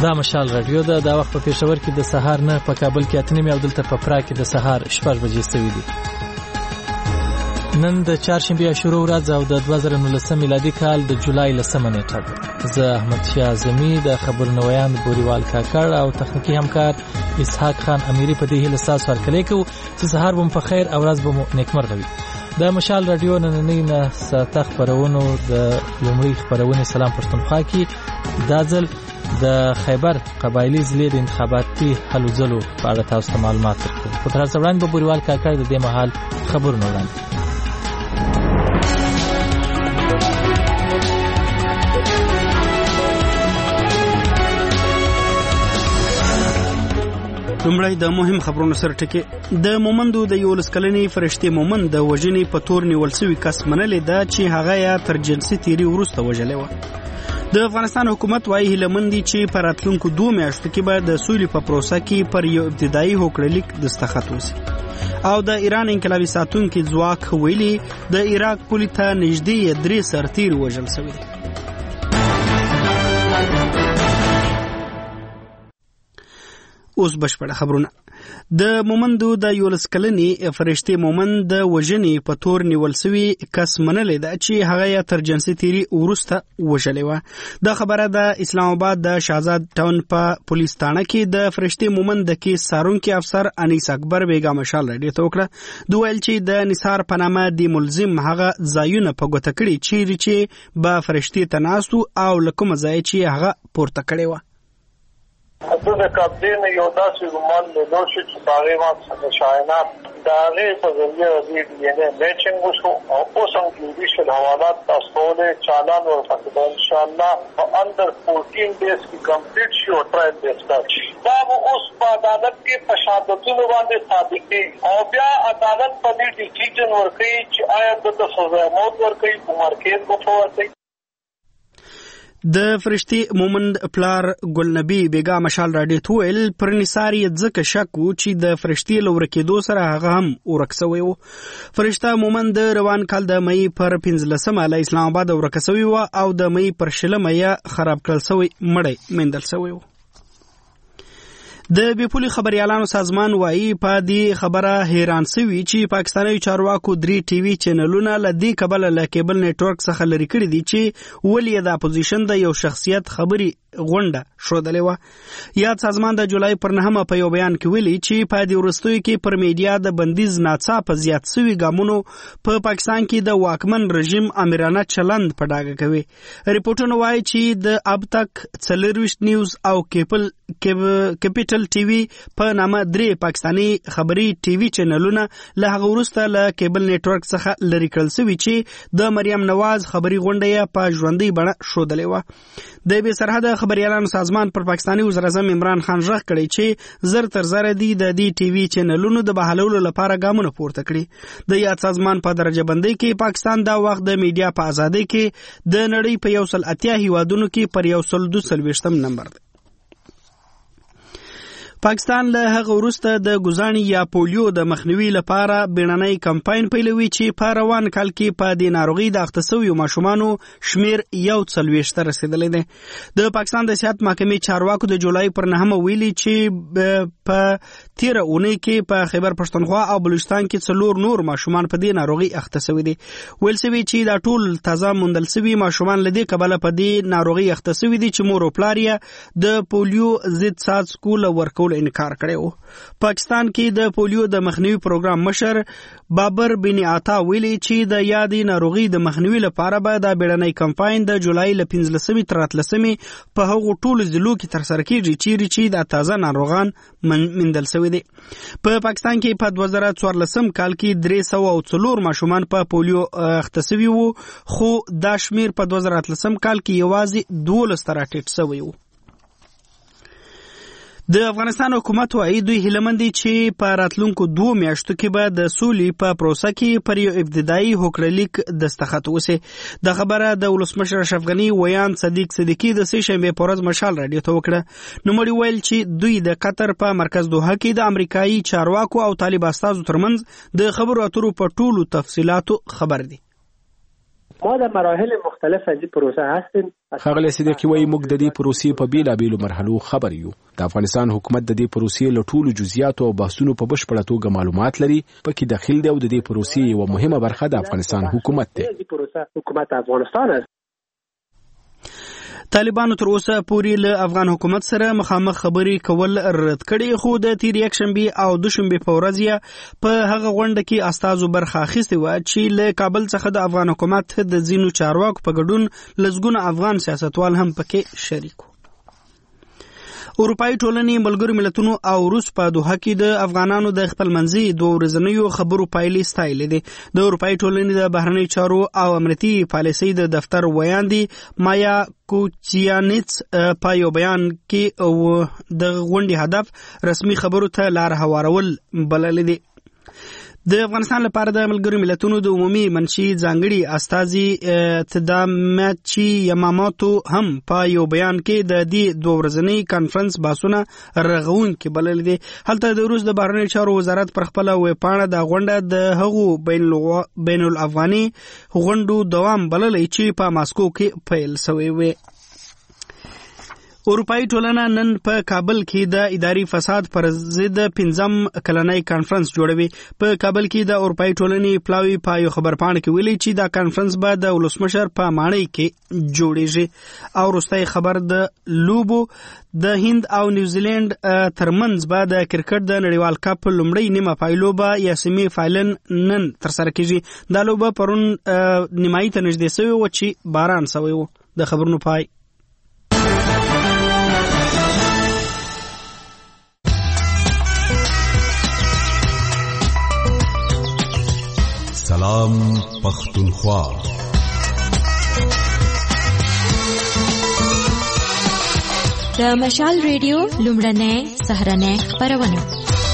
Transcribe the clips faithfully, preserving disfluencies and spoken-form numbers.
دا مشال رادیو ده. دا وخت په پېښور کې د سهار نه، په کابل کې اته نیمې او دلته په پراګ کې د سهار شپږ بجې سوي دي. نن د چهارشنبې عاشورا ورځ او د دوه زره نولسم میلادي کال د جولای لسمه نیټه ده. زه احمد شاه اعظمي د خبرنویان بوریوال کاکړ او تخنیکي همکار اسحاق خان امیری په دې هیله ستاسو هرکلی کوو چې سهار به مو په خیر او ورځ به مو نیکمرغه وي. د مشال رادیو نننۍ نه ساعته خپرونو د لومړۍ خپرونې سلام پښتونخوا کې دا ځل د خیبر قبایلي ضلع د انتخاباتي هلو ځلو په اړه تاسو ته معلومات ورکوو. خو تر هڅه وړاندې به بوریوال کاکړ د دې مهال خبرونه وړاندې. لومړی د مهم خبرونو سره ټکی. د مومندو د یولس کلنې فرشتي مومند د وژنې په تور نیول شوی کس منلې ده چې هغه یې تر جنسي تیری وروسته وژلې وه. د افغانستان حکومت وايي هیلهمند دي چې په راتلونکو دوه میاشتو کې به د سولې په پروسه کې پر یو ابتدایي هوکړلیک دستخط وشي. او د ایران انقلابي ساتونکي ځواک ویلي د عراق پولې ته نږدې درې سرتیر وژل شوي دي. اوس بشپړه خبرونه. د مومندو د یولس کلنې فرشتي مومند د وژنې په تور نیول شوی کس منلې ده چې هغه یې تر جنسي تیری وروسته وژلې وه. دا خبره د اسلام آباد د شهزاد ټاون په پولیس تانه کې د فرشتي مومند د کیس څارونکي افسر انیس اکبر بیګا مشال راډیو ته وکړه. دوی ویل چې د نثار په نامه د ملزم هغه ځایونه په ګوته کړي چیرې چې به فرشتي ته ناست و او له کومه ځایه چې هغه پورته کړې وه. حدود قبضه نه یو داسې رومان لیدل شو چې په هغې باندې شاهینات د هغې په ذریعه د ډي این اے میچنګ وشو او اوس هم جوډیشل حوالات تاسو کولی چالان ورپسې به انشاءالله په انډر فورټین ډیز کې کمپلیټ شي او ټرایل به سټارټ شي. دا به اوس په عدالت کې په شهادتونو باندې ثابت کېږي او بیا عدالت په دې ډیسیژن ورکوي چې آیا دته سزا موت ورکوي که مرکز به ورکوي. د فرشتي مومند پلار ګلنبي بیګا مشال راډیو ته ویل پر نثار یې ځکه شک و چې د فرشتي له ورکېدو سره هغه هم ورک سوی و. فرشته مومند د روان کال د مئی پر پنځلسمه له اسلام آباد ورک سوی و او د مئی پر شلمه یې خراب کړل سوی مړی میندل سوی و. د بیپولي خبريالانو سازمان وايي په دې خبره حیران سوي چې پاکستاني چارواکو درې ټي وي چینلونه له دې کبله له کیبل نتورک څخه لري کړی دي چې ولې د اپوزیشن د یو شخصیت خبري غونډه شودلې وه. یاد سازمان د جولای پر نهمه په یو بیان کې ویلي چې په دې وروستیو کې پر میډیا د بندیز ناڅاپه زیات سوي ګامونو په پاکستان کې د واکمن رژیم امیرانه چلند په ډاګه کوي. ریپورټونه وایي چې د اب تک څلرویشت نیوز او کیبل کیپټل ټي وي په نامه درې پاکستاني خبري ټي وي چینلونه له هغه وروسته له کیبل نتورک څخه لري کړل سوي چې د مریم نواز خبري غونډه یې په ژوندۍ بڼه ښودلې وه. د بې سرحده خبريالانو سازمان پر پاکستاني وزیر اعظم عمران خان ژغ کړی چې زر تر زره دي د دې ټي وي چینلونو د بحالولو لپاره ګامونه پورته کړي. د یاد سازمان په درجه بندۍ کې پاکستان دا وخت د میډیا په ازادۍ کې د نړۍ په یو سل اتیا هیوادونو کې پر یو سل دوه څلوېښتم نمبر دی. پاکستان له هغه وروسته د ګوزاني یا پولیو د مخنیوي لپاره بیړنی کمپاین پیلوي چې په روان کال کې په دې ناروغي د اخته شویو ماشومانو شمیر یو څلوېښت ته رسېدلی دی. د پاکستان د صحت محکمې چارواکو د جولای پر نهمه ویلي چې په تیره اونۍ کې په خیبر پښتونخوا او بلوچستان کې څلور نور ماشومان په دې ناروغي اخته شوي دي. ویل شوي چې دا ټول تازه موندل شوي ماشومان له دې کبله په دې ناروغي اخته شوي دي چې مور او پلار یې د پولیو ضد څاڅکو له ورکولو انکار کړی و. پاکستان کې د پولیو د مخنیوي پروګرام مشر بابر بن عطا ویلي چې د یادې ناروغي د مخنیوي لپاره به د بیړنی کمپاین د جولای له پنځلسمې تر اتلسمې په هغو ټولو ضلعو کې ترسره کېږي چیرې چې د تازه ناروغان موندل شوي دي. په پاکستان کې په دوه زره څوارلسم کال کې درې سوه او څلور ماشومان په پولیو اخته شوي وو، خو دا شمیر په دوه زره اتلسم کال کې یوازې دولس ته راټیټ شوی و. د افغانستان حکومت وايي دوی هیلهمند دي چې په راتلونکو دوه میاشتو کې به د سولې په پروسه کې پر یو ابتدایي هوکړلیک دستخط وشي. د خبره د ولسمشر اشرف غني ویان صدیق صدیقي د سې شنبې په ورځ مشال راډیو ته وکړه. نوموړي ویل چې دوی د قطر په مرکز دوحه کې د امریکایي چارواکو او طالب استازو ترمنځ د خبرو اترو په ټولو تفصیلاتو خبر دي. ما در مراحل مختلف از این پروسه هستیم. ښاغلی صدیقي وایي موږ د دې پروسې په بیلابیلو مرحلو خبر یو. د افغانستان حکومت د دې پروسې له ټولو جزئیاتو او بحثونو په بشپړه توګه معلومات لري. پکې داخل دی او د دې پروسې یوه مهمه برخه د افغانستان حکومت دی. دې پروسه حکومت افغانستان است. طالبانو تر اوسه پورې له افغان حکومت سره مخامخ خبرې کول رد کړي، خو د تیر یکشنبه او دوشنبه په ورځ یې په هغه غونډه کې استازو برخه اخیستې وه چې له کابل څخه د افغان حکومت د ځینو چارواکو په ګډون لسګونه افغان سیاستوال هم پکې شریک وو. اروپایي ټولنې ملګرو ملتونو او روس په دوحه کې د افغانانو د خپلمنځي دوه ورځنیو خبرو پایلې ستایلې دي. د اروپایي ټولنې د بهرنی چارو او امنیتي پالیسۍ د دفتر ویاندې مایا کوچیانیتس په یو بیان کې د غونډې هدف رسمي خبرو ته لار هوارول بللی دی. د افغانستان لپاره د ملګرو ملتونو د عمومي منشي ځانګړي استازي تداماچی یاماماتو هم په یو بیان کې د دې دوه ورځنی کانفرنس بحثونه رغونکي بللي دي. هلته د روس د بهرنیو چارو وزارت پر خپله ویبپاڼه د غونډه د هغو بین الافغاني غونډو دوام بللی چې په ماسکو کې پیل شوی وي. اروپایي ټولنه نن په کابل کې د اداري فساد پر ضد پنځم کلنۍ کانفرنس جوړوي. په کابل کې د اروپایي ټولنې پلاوي په یو خبرپاڼه کې ویلي چې دا کانفرنس به د ولسمشر په ماڼۍ کې جوړیږي او وروستی خبر د لوبو د هند او نیوزیلند ترمنځ به د کرکټ د نړیوال کپ لومړی نیمه پایلوبه یا سیمی فاینل نن ترسره کیږي. دا لوبه پرون نیمایي ته نږدې شوې وه چې باران شوی و. د خبرونو پای. سلام پختونخوا. د مشال ریډیو لومړنۍ سهرنۍ خبرونه.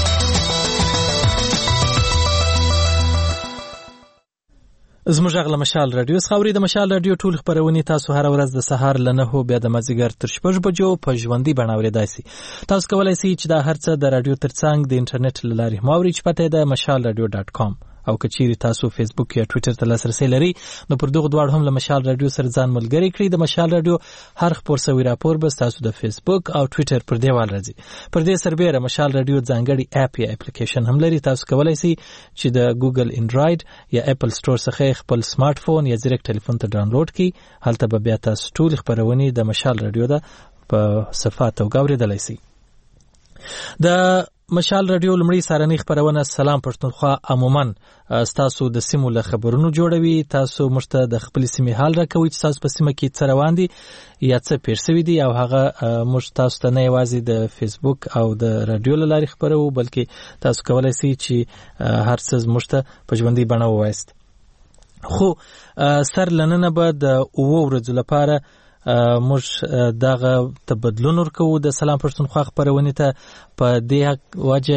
زموږ غږ له مشال رادیو څخه اورئ. د مشال رادیو ټول خبرونه تاسو هر ورځ د سهار له نهو بیا د مازدیګر تر شپږ بجو په ژوندۍ بڼه اورېدای شئ. تاسو کولی شئ چې دا هر څه د رادیو ترڅنګ د انټرنیټ له لارې هم واورئ چې پته یې د مشال رادیو ډاټ کام. او که چیرې تاسو فیسبوک یا ټویټر ته لاسرسی لرئ نو پر دغه دواړو هم له مشال رادیو سره ځان ملګری کړئ. د مشال رادیو هر خپور سوي راپور به تاسو د فیسبوک او ټویټر پر دیوال راځي. پر دې سربېره مشال رادیو ځانګړي اپ یا اپلیکیشن هم لري. تاسو کولی شئ چې د ګوګل انډراید یا اپل سټور څخه خپل سمارټ فون یا زیرک ټلیفون ته ډاونلوډ کړئ. هلته به بیا تاسو ټول خبرونه د مشال رادیو د په صفات او اورېدلی شئ. د مشال رادیو لمړی سارنی خبرونه سلام پښتونخوا عموما تاسو د سیمو له خبرونو جوړوي. تاسو مشته د خپل سیمې حال راکوي چې تاسو په سیمه کې څه روان دي یا څه پېښ شوي دي او هغه مشت تاسو ته نه یوازې د فیسبوک او د رادیو له لارې خبرو بلکې تاسو کولی شئ چې هر څه مشته په ژوندۍ بڼه ووایاست. خو سر لننه به د اوو ورځو لپاره موږ دغه تبدلون ورکو د سلام پښتونخوا خبرونه ته په دې وجه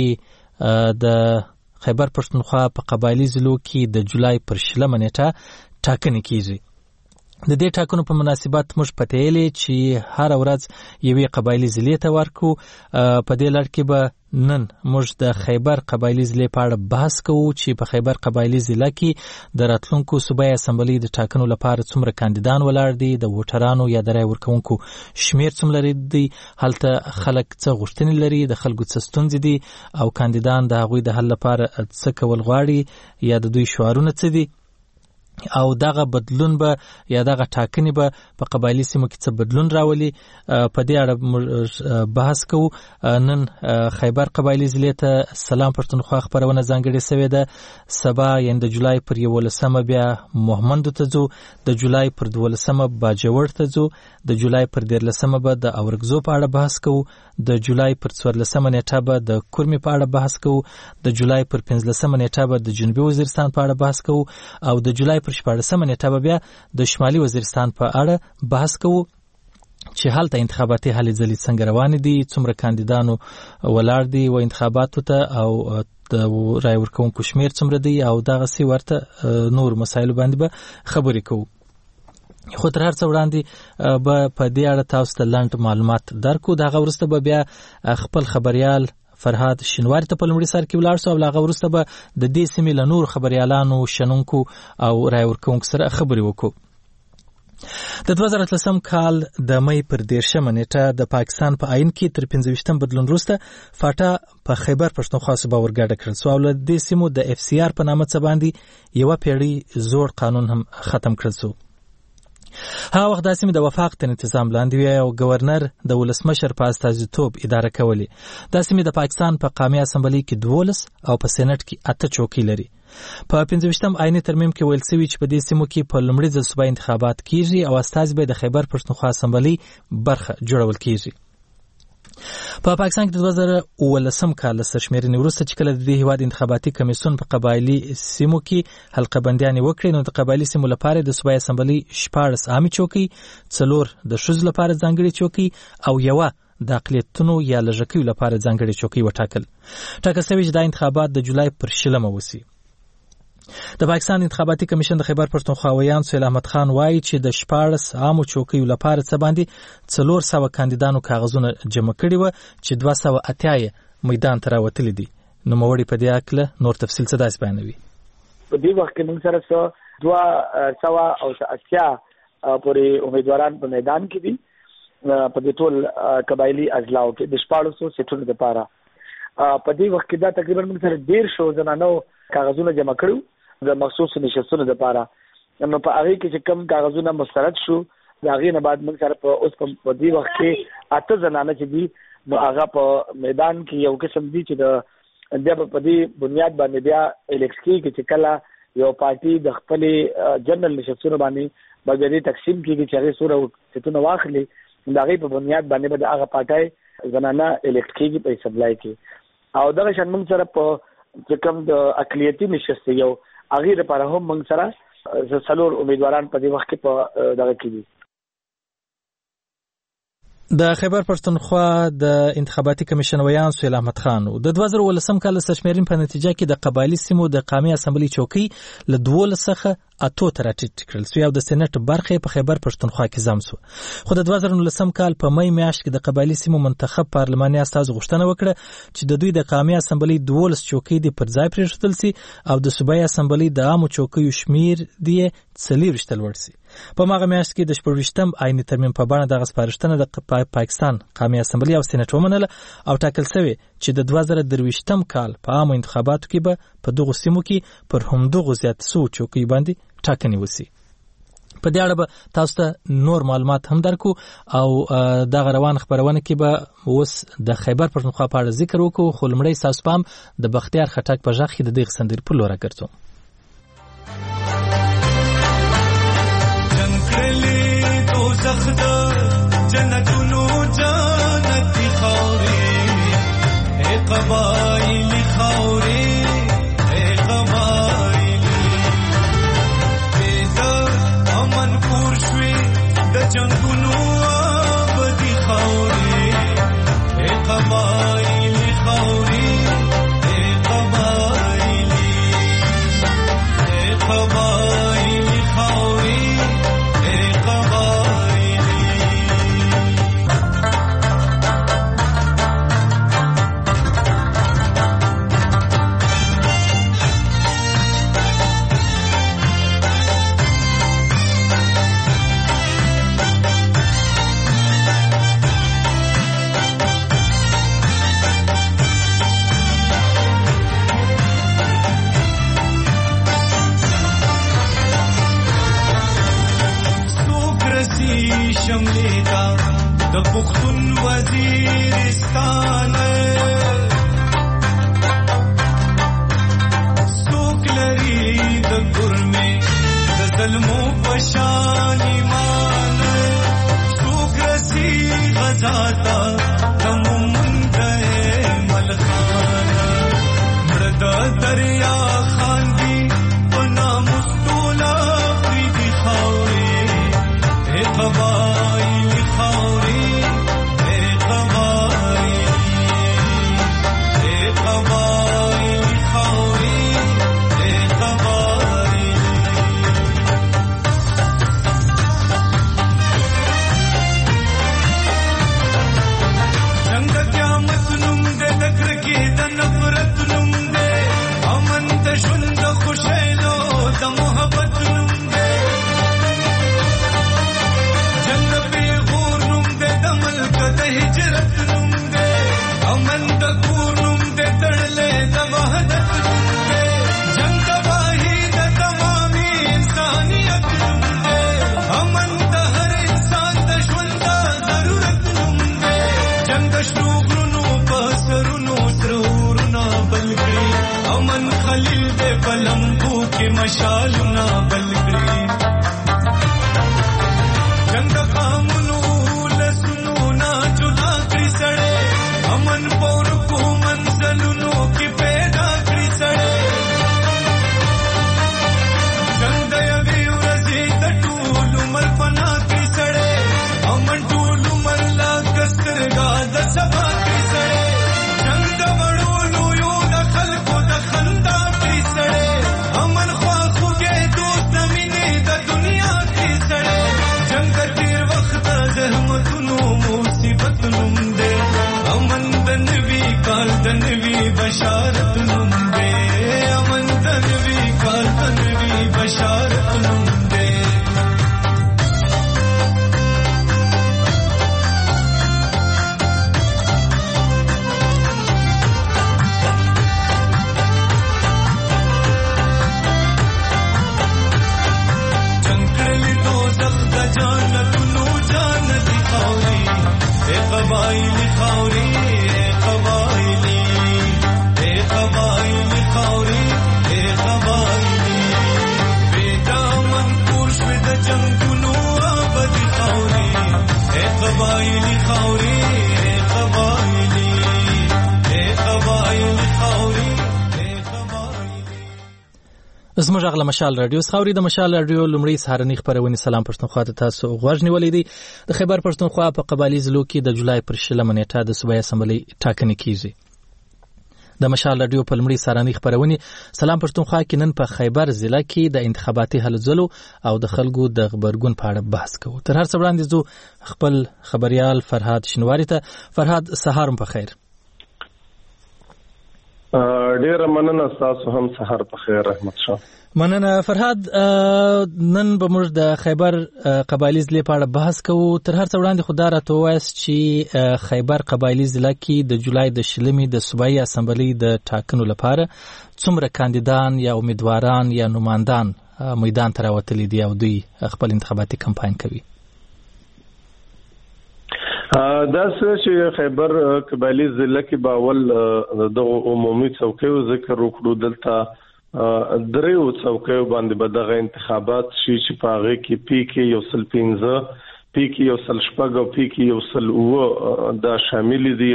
چې د خیبر پښتونخوا په قبایلی ضلعو کې د جولای پر شلمه نیټه ټاکنې کیږي. د دې ټاکنو په مناسبت موږ پتهیلې چې هر ورځ یوې قبایلی ضلعې ته ورکو. په دې لړ کې به نن موږ د خیبر قبایلی ضلعې په اړه بحث کوو چې په خیبر قبایلی ضلع کې د راتلونکو صوبایي اسمبلۍ د ټاکنو لپاره څومره کاندیدان ولاړ دي، د ووټرانو یا د رای ورکوونکو شمیر څومره دی، هلته خلک څه غوښتنې لري، د خلکو څه ستونزې دي او کاندیدان د هغوی د حل لپاره څه کول غواړي یا د دوی شعارونه څه دي او دغه بدلون به یا دغه ټاکنې به په قبایلی سیمو کې څه بدلون راولي. په دې اړه بحث کوو. نن خیبر قبایلی ضلع ته سلام پښتونخوا خبرونه ځانګړې شوې ده. سبا یعنې د جولای پر یولسمه بیا مهمندو ته ځو، د جولای پر دولسمه باجوړ ته ځو، د جولای پر دیارلسمه به د اورګزو په اړه بحث کوو، د جولای پر څوارلسمه نیټه به د کورمې په اړه بحث کوو، د جولای پر پنځلسمه نیټه به د جنوبي وزیرستان په اړه بحث کوو او د جولای پر شپاړسمه نیټه به بیا د شمالي وزیرستان په اړه بحث کوو چې هلته انتخاباتي هلې ځلې څنګه روانې دي، څومره کاندیدانو ولاړ دي و انتخاباتو ته او د رای ورکوونکو شمیر څومره دی او دغسې ورته نور مسایلو باندې به خبرې کوو. خو تر هر څه وړاندې به په دې اړه تاسو ته لنډ معلومات درکو. د هغه وروسته به بیا خپل خبریال فرهاد شینواری ته په لومړي سر کې ولاړ شو او لا غوړسته به د دې سیمې له نور خبريالانو شنونکو او رای ورکونکو سره خبرې وکړو. د دوه زره اتلسم کال د مې پر دیرشمه نیټه د پاکستان په آئین کې تر پنځه ویشتم بدلون وروسته فاټا په خیبر پښتونخوا صوبه ورګډه کړل شو او له دې سیمو د اف سی آر په نامه څه باندې یوه پیړۍ زوړ قانون هم ختم کړل شو. هغه وخت دا سیمې د وفاق تر انتظام لاندې وې او گورنر د ولسمشر په استازیتوب اداره کولې. دا سیمې د پاکستان په قومي اسمبلی کې دولس او په سېنات کې اته چوکۍ لري. په پنځه ویشتم آئیني ترمیم کې ویل شوی چې په دې سیمو کې په لومړي ځل صوبایي انتخابات کیږي او استازي به د خیبر پښتونخوا اسمبلی برخه جوړول کیږي. په پاکستان کې د دوه زره اوولسم کال له سرشمېرنې وروسته چې کله د دې هیواد انتخاباتي کمیسیون په قبایلي سیمو کې حلقه بندیانې وکړې نو د قبایلي سیمو لپاره د صوبایي اسمبلی شپاړس عامې چوکۍ، څلور د ښځو لپاره ځانګړې چوکۍ او یوه د اقلیتونو یا لږکیو لپاره ځانګړې چوکۍ وټاکل. ټاکل شوي چې دا انتخابات د جولای پر شلمه وسي. د پاکستان انتخاباتي کمیشن د خیبر پښتونخوا ویان سهیل احمد خان وایي چې د شپاړس عامو چوکیو لپاره څه باندې څلور سوه کاندیدانو کاغذونه جمع کړي وه چې دوه سوه اتیا یې میدان ته راوتلي دي. نوموړي په دې هکله نور تفصیل څه داسې بیانوي. په دې وخت کې موږ سره څه دوه سوه او اتیا پورې امیدواران په میدان کې دي په دې ټول قبایلي اضلاعو کې د شپاړسو سیټونو لپاره. په دې وخت کې دا تقریبا موږ سره ډېر شو زنانو کاغذونه جمع کړو د مخصوص نشستونو لپاره. نو په هغه کې چې کم کاغذونه مسترد شو د هغې نه بعد موږ سره په اوس په دې وخت کې اته زنانه چې دي نو هغه په میدان کې یو قسم دي چې د بیا په دې بنیاد باندې بیا الیکس کېږي چې کله یو پارټي د خپلې جنرال نشستونو باندې به بیا دې تقسیم کېږي چې هغې څومره سیټونه واخلي د هغې په بنیاد باندې به د هغه پارټۍ زنانه الیکټ کېږي په اسمبلی کې. او دغه شان موږ سره په چې کوم د اقلیتي نشست یو هغې لپاره هم موږ سره څلور امیدواران په دې وخت کې په دغه کې دي. د خیبر پښتونخوا د انتخاباتي کمیشن ویان سهیل احمد خان د دوه زره اوولسم کال سرشمېرنې په نتیجه کې د قبایلي سیمو د قومي اسمبلی چوکۍ له دولس څخه اتو ته راټیټ کړل شوې او د سېنات برخه په خیبر پښتونخوا کې ضم شو. خو د دوه زره نولسم کال په مې میاشت کې د قبایلي سیمو منتخب پارلماني استازو غوښتنه وکړه چې د دوی د قومي اسمبلی دولس چوکۍ دې پر ځای پرېښودل شي او د صوبایي اسمبلی د عامو چوکیو شمیر دې څلېرویشت ته لوړ شي. په هغه میاشت کې د شپږویشتم آئیني ترمیم په بڼه دغه سپارښتنه د پاکستان قومي اسمبلی او سېنات ومنله او ټاکل شوې چې د دوه زره درویشتم کال په عامو انتخاباتو کې به په دغو سیمو کې پر همدغو زیات سوو چوکیو باندې ټاکنې وسي. په دې اړه به تاسو ته نور معلومات هم درکو او دغه روان خبرونه کې به اوس د خیبر پښتونخوا په اړه ذکر وکړو. خو لومړی ستاسو پام د بختیار خټک په غږ کې د دغې سندرې په لور راګرځوم. دوزخ د جنتونو جنتي خاورې اے قبایلي خاورې اے قبایلي د امن کور شوي د جنګونو آبادي خاورې اے قبایلي خاورې اے قبایلي اے قبایلي خاورې شملیدا د پختون وزیرستان سوک لري د ګرمه د ظلمو پشان ایمان سوک رسی غزاتا تمون گئے ملخان مرد دریا خان دی پنا مستولا پریدی خاوری اے قبائلی خاوری اے قبائلی اے قبائلی خاوری اے قبائلی جنگ पलंगों के मशालना बलकड़ी जंग खामनू लसनू ना जुदा करी सड़े अमन पौर को मंजलनों की पैदा करी सड़े जंग दयवी उरजी तटूल उमर पना करी सड़े अमन टूल उमर ला कसरगा दसबा करी सड़े जंग दवड़ोलू यो दखल को दखंदा करी सड़े अमन ख्वाखू के दोस्त जमीने द दुनिया करी सड़े जंग तीर वक्त जहमतनू मुसीबतनू दे अमन दनवी काल दनवी बशारतनू दे अमन दनवी काल दनवी बशारतनू दे चंकड़ली तो जख्त जानतनू जान दिखावरी ए कबाइली खावरी ए कबाइली ए कबाइली खावरी ए कबाइली बेदामन पुरुष विद जंगुनू आबदी खावरी ए कबाइली खावरी ए कबाइली ए कबाइली खावरी زموږ غږ له مشال رادیو څخه اوري. د مشال رادیو لومړی سهارنۍ خبرونه سلام پښتونخوا ته تاسو غوږ نیولې دي. د خیبر پښتونخوا په قبایلی ضلعو کې د جولای پر شلمه نیټه د صوبایي اسمبلی ټاکنې کیږي. د مشال رادیو په لومړی سهارنۍ خبرونه سلام پښتونخوا کې نن په خیبر ضلع کې د انتخاباتي هلو ځلو او د خلکو د خبرګون په اړه بحث کوو. تر هر څه وړاندې زو خپل خبريال فرهاد شنواری ته. فرهاد سهارم په خیر. ډیر مننه تاسو هم سحر په خیر رحمت شاه. مننه فرهاد. نن به موږ د خیبر قبایلی ضلع په اړه بحث کوو. تر هر څه وړاندې خو دا راته ووایاست چې خیبر قبایلی ضلع کې د جولای د شلمې د صوبایي اسمبلی د ټاکنو لپاره څومره کاندیدان یا امیدواران یا نمایندان میدان ته راوتلي دي او دوی خپل انتخاباتي کمپاین کوي؟ دا چې خیبر قبایلی ضلع کې باول د عمومي څوکیو ذکر وکړو. دلته دریو څوکیو باندې به دغه انتخابات شي چې په هغه کې پی کې یو سل پنځه پی کې یو سل شپږ او پی کې یو سل اوه دا شامل دي.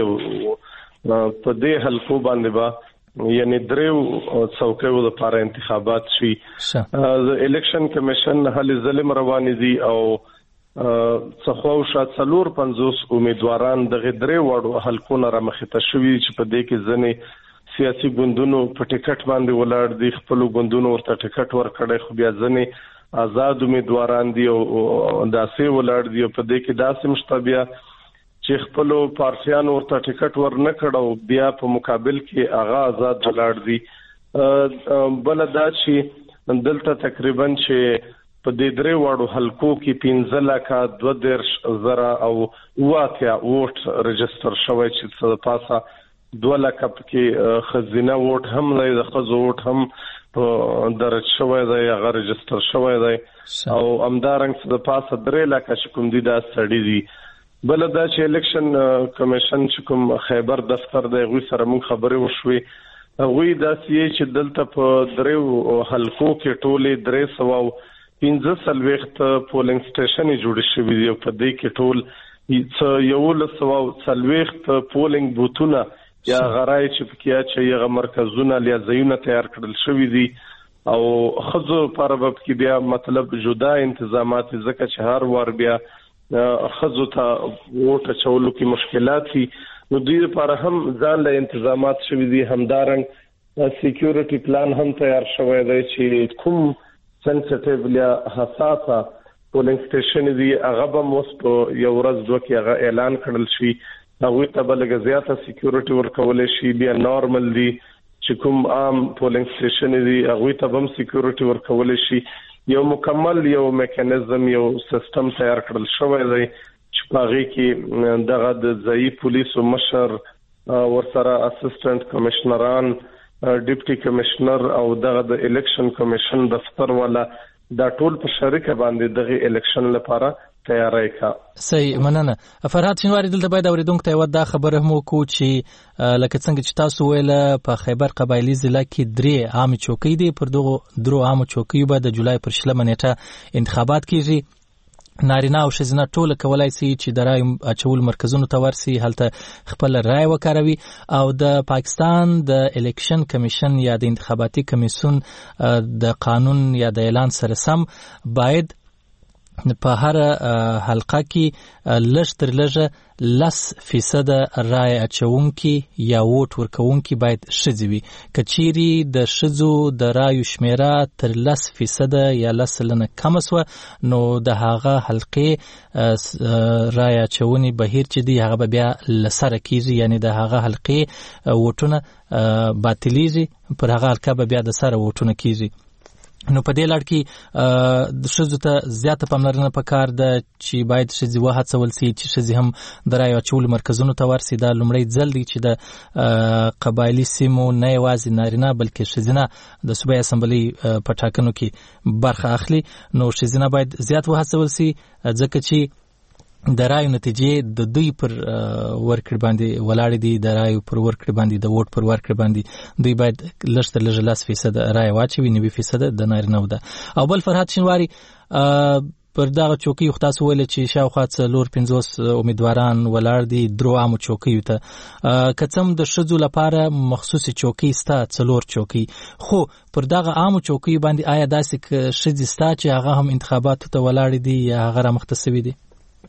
په دې حلقو باندې به یعنی دریو څوکیو لپاره انتخابات شي. د الیکشن کمیشن هلې ځلې روانې دي او څخه شات څلور پنځوس امیدواران د غدرې وړو حلقونه را مخې ته شوي چې په دې کې ځنې سیاسي ګوندونو په ټیکټ باندې ولاړ دي، خپل ګوندونو ورته ټیکټ ورکړي، خو بیا ځنې آزاد امیدواران دي او داسې ولاړ دي. په دې کې داسې مشتبه چې خپل پارټیان ورته ټیکټ ورنه کړو بیا په مقابل کې هغه آزاد ولاړ دي. بل دا چې دلته تقریبا چې په دې درې وړو حلقو کې پنځه لکه دوه دېرش زره او واته ووټ رجستر شوی چې څه پاسه دوه لکه کې خزینه ووټ هم لري، د خزو ووټ هم درج شوی دی، هغه رجستر شوی دی او همدارنګ څه د پاسه درې لکه چې کوم دي دا سړي دي. بل دا چې الیکشن کمیشن چې کوم خیبر دفتر دی غوي سره مون خبرې وشوي، غوي دا چې دلته په درې حلقو کې ټولې درې سو پنځه سلويخت پولینګ سټیشن جوړ شوی دی. په دې کې ټول یو لسو سلويخت پولینګ بوتونه یا غراي چې پکیا چې یغه مرکزونه لیا ځایونه تیار کړل شوی دي او خزو پر وب کې بیا مطلب جدا انتظامات زکه چې هر وار بیا خزو ته ووټ چولو کې مشکلات دي. نو دوی لپاره هم ځان له انتظامات شوی دي. همدارنګ سکیورټي پلان هم تیار شوی دی چې کوم سنسټیو یا حساسه پولینګ سټیشن دی هغه به موسپو یو ورځ دوه کې هغه اعلان کړل شي، هغه ته بل غزياته سکیورټي ورکول شي. بیا نارمل دی چې کوم عام پولینګ سټیشن دی هغه ته هم سکیورټي ورکول شي. یو مکمل یو میکانیزم یو سیستم تیار کړل شوی دی چې پاغي کې دغه د ځای پولیسو مشر ورسره اسسټنټ کمشنران، ډیپټي کمشنر او دغه د الیکشن کمیشن دفتر والا دا ټول په شریکه باندې دغه الیکشن لپاره تیاری کا. صحیح، مننه. فرهاد شینواری، دلته باید اوریدونکو ته یو دا خبره هم وکړو چې لکه څنګه چې تاسو ویل په خیبر قبایلی ضلع کې درې عامه چوکۍ دي. پر دغو درو عامه چوکیو به د جولای پر شلمه نیټه انتخابات کیږي. نارینه او ښځینه ټول کولای شي چې د رایو اچول مرکزونو ته ورسي، هلته خپل رای وکاروي. او د پاکستان د الیکشن کمیشن یا د انتخاباتي کمیسیون د قانون یا د اعلان سره سم باید په هر حلقه کې لږ تر لږه لس فیصد رای اچونکي یا ووټ ورکونکي باید ښځې وي. که چیرې د ښځو د رایو شمیره تر لس فیصد یا لس سلنه کمه سوه، نو د هغه حلقې رای اچونې بهیر چې دی هغه به بیا له سره کیږي، یعنی د هغه حلقې ووټونه باطلیږي، پر هغه حلقه به بیا د سره ووټونه کیږي. نو په دې لړ کې د ښځو ته زیاته پاملرنه پکار ده چې باید ښځې وهڅول سي چې ښځې هم د رایو اچولو مرکزونو ته ورسي. دا لومړی ځل دی چې د قبایلي سیمو نه یوازې نارینه بلکې ښځینه د صوبایي اسمبلۍ په ټاکنو کې برخه اخلي. نو ښځینه باید زیات وهڅول سي، ځکه چې د رایو نتیجې د دوی پر ورکړې باندې ولاړې دي، د رایو پر ورکړې باندې، د ووټ پر ورکړې باندې دوی باید لږ تر لږه لس فیصد رای واچوي، نوي فیصد د نارینه‌و ده. او بل فرهاد شینواری، پر دغه چوکیو خو تاسو ویل چې شاوخوا څلور پنځوس امیدواران ولاړ دي درو عامو چوکیو ته. که څه هم د ښځو لپاره مخصوصې چوکۍ سته، څلور چوکۍ، خو پر دغه عامو چوکیو باندې آیا داسې ښځې سته چې هغه هم انتخاباتو ته ولاړې دي یا هغه رامخته سوي دي؟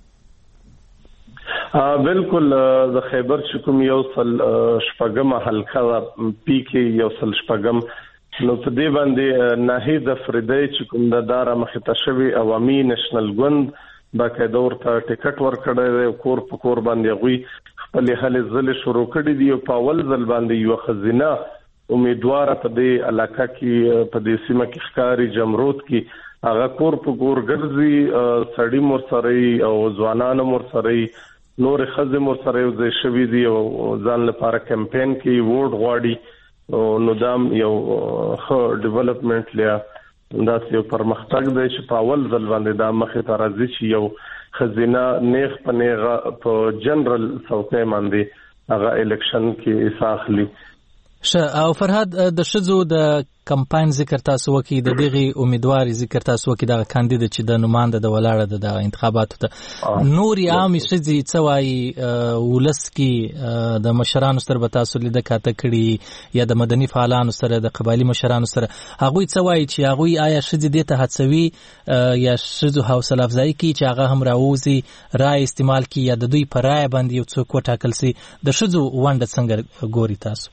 بالکل. د خیبر چې کوم یو سل شپږمه حلقه پی کې یو سل شپږم، نو په دې باندې ناهید افریدی چې کوم د دارا مخته شوی عوامي نېشنل ګوند باقاعده ورته ټیکټ ورکړی دی، کور په کور باندې غوي خپل هلې ځلې شروع کړي دي. په اول ځل باندې یو خزینه امیدوار په دې علاقه کې په دې سیمه کې ښکاری جمرود کې هغه کور په کور ګرځي، سړی مور سره او ځوانان مور سره نور خزم مور سره یو ځای شوي دي او ځان لپاره کمپین کې ووټ غواړي. نو دا یو ښه ډیولپمنٹ لیا، دا یو پرمختګ دی چې په اول ځل باندې دا مخې ته راځي چې یو خزینه نیغ په نیغه په جنرال څوکۍ باندې هغه الیکشن کې حصہ اخلي. ښه. او فرهاد، د ښځو د کمپاین ذکر تاسو وکړي، د دغې امیدواري ذکر تاسو وکړي، دغه کاندید چې د نومانده د ولاړه ده د انتخاباتو ته، نورې عامې ښځې څه وایي؟ ولس کې د مشرانو سره به تاسو لیده کاته کړي یا د مدني فعالانو سره، د قبایلي مشرانو سره، هغوی څه وایي چې هغوی آیا ښځې دې ته هڅوي یا ښځو حوصله افزایي کوي چې هغه هم راووځي رای استعمال کړي یا د دوی په رایه باندې یو څوک وټاکل سي؟ د ښځو ونډه څنګه ګوري تاسو؟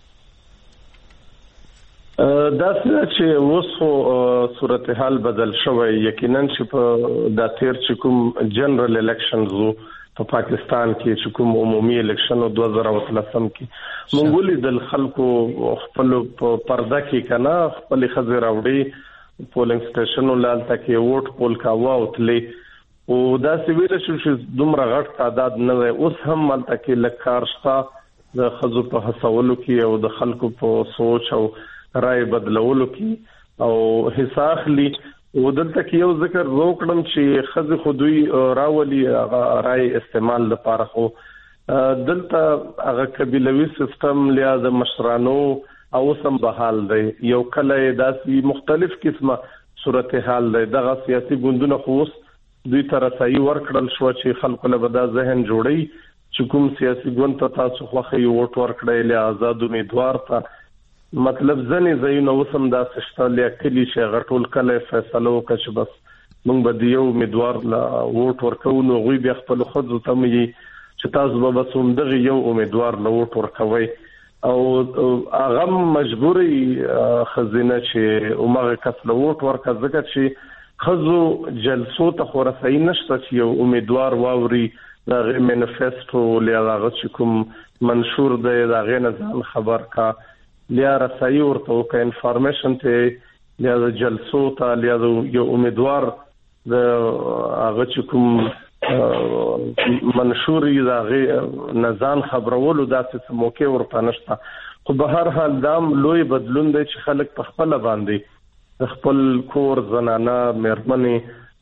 دا چې اوس خو صورتحال بدل شوی، یقینا چې په دا تیر چې کوم جنرال الیکشنز په پاکستان کې چې کوم عمومي الیکشن دوه زره اتلسم کې مونږ د خلکو خپل په پرده کې کنه خپل خزر راوړي پولینګ سټیشن ولالته کې ووټ پول کاوه او تلې او دا سویل چې دومره غټ تعداد نه وي. اوس هم ملته کې لکارشتا د خزو په حسولو کې او د خلکو په سوچ او رای بدلولو کې او حصہ اخلي. او دلته کې یو ذکر وکړم چې خزه خودوی راولي هغه رای استعمال لپاره، خو دلته هغه قبیلوي سیستم لیاز مشرانو او سم بحال دی. یو کله داسې مختلف قسمه صورتحال دی. دغه سیاسي ګوندونه خو دوی ته رسایي ورکړل شو چې خلکو له بدا ذهن جوړي چې کوم سیاسي ګوند ته تاسو خوخه یو ووټ ورکړی له آزاد امیدوار ته، مطلب ځنې ځایونه وسم دا سشتالیا کلی چې غټول کله فیصله وکړي بس موږ به دیو امیدوار لا ووټ ورکو، نو غوي بیا خپل خود ته مې چې تاسو به بس هم دغه یو امیدوار لا ووټ ورکوي او هغه مجبوري خزینه چې عمر کس لا ووټ ورکړي ځکه چې خزو جلسو ته خورسای نشته چې یو امیدوار واوري دا غي منیفیسټو لیا چې کوم منشور دی دا غي نه ځان خبر کا لیا رسایي ورته او که انفارمیشن ته لیا د جلسو ته لیا یو امیدوار د هغه چې کوم منشوري دا غي نزان خبرولو داسې موقع ورته نشته. خو به هر حال دام لوی بدلون دی چې خلک په خپل باندې خپل کور زنانه مېرمنې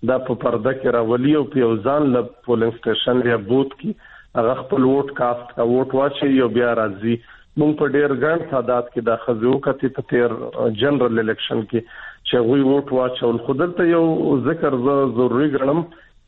دا په پرده کې راولي او په یو ځان له پولینګ سټیشن یا بوت کې هغه خپل ووټ کاست کا ووټ واچي او بیا راځي. موږ په ډېر ګڼ تعداد کې دا خزو کتي په تیر جنرال الیکشن کې چې غوي ووټ واچول. خو دلته یو ذکر ضروري ګڼم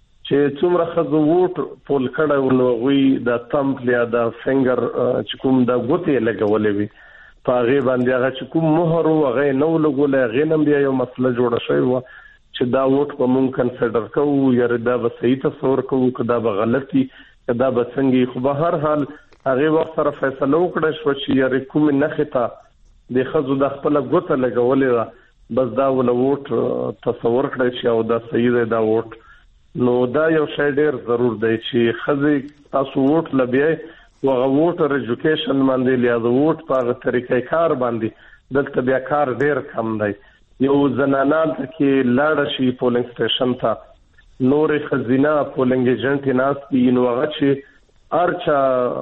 چې څومره خزو ووټ پول کړه نو غوي د تمپ یا د فنګر چې کوم د ګوتې لګولې وي په هغه باندې هغه چې کوم مهر او هغه نو لګولې غنم بیا یو مسله جوړه شوی و چې دا ووټ په مونږ کنسیډر کوو یا دا به صحیح تصور کوو کدا به غلطي کدا به څنګه. خو به هر حال هغه وخت سره فیصله وکړه شو چې یا کوم نخته د خزو د خپل ګوته لګولې بس دا ول ووټ تصور کړی چې او دا صحیح دی دا ووټ. نو دا یو شی ډیر ضرور دی چې خزي تاسو ووټ لبیه وغه ووټر ایجوکیشن باندې یا د ووټ په طریقې کار باندې دلته بیا کار ډیر کم دی. یو زنانان کې لاړ شي پولینګ سټیشن ته نورې خزینه پولینګ ایجنټ ناس دي نو هغه چې ارچا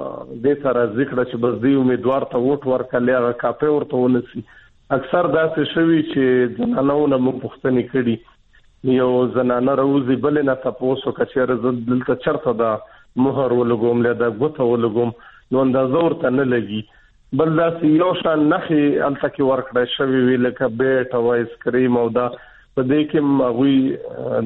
د سره ذکر چې بس دی امیدوار ته ووټ ورکړي هغه کاپه ورته ونسي. اکثر داسې شوی چې زنانونه موږ پوښتنه کړي یو زنانه روزي بل نه تاسو کچېره دلته چرته دا مهر ولګوم له دا غوته ولګوم نو اندازه ورته نه لګي. بل داسې یو شان نخي الته کې ورکړی شوی وی لکه بیټ او آیس کریم او دا په دې کې مغوي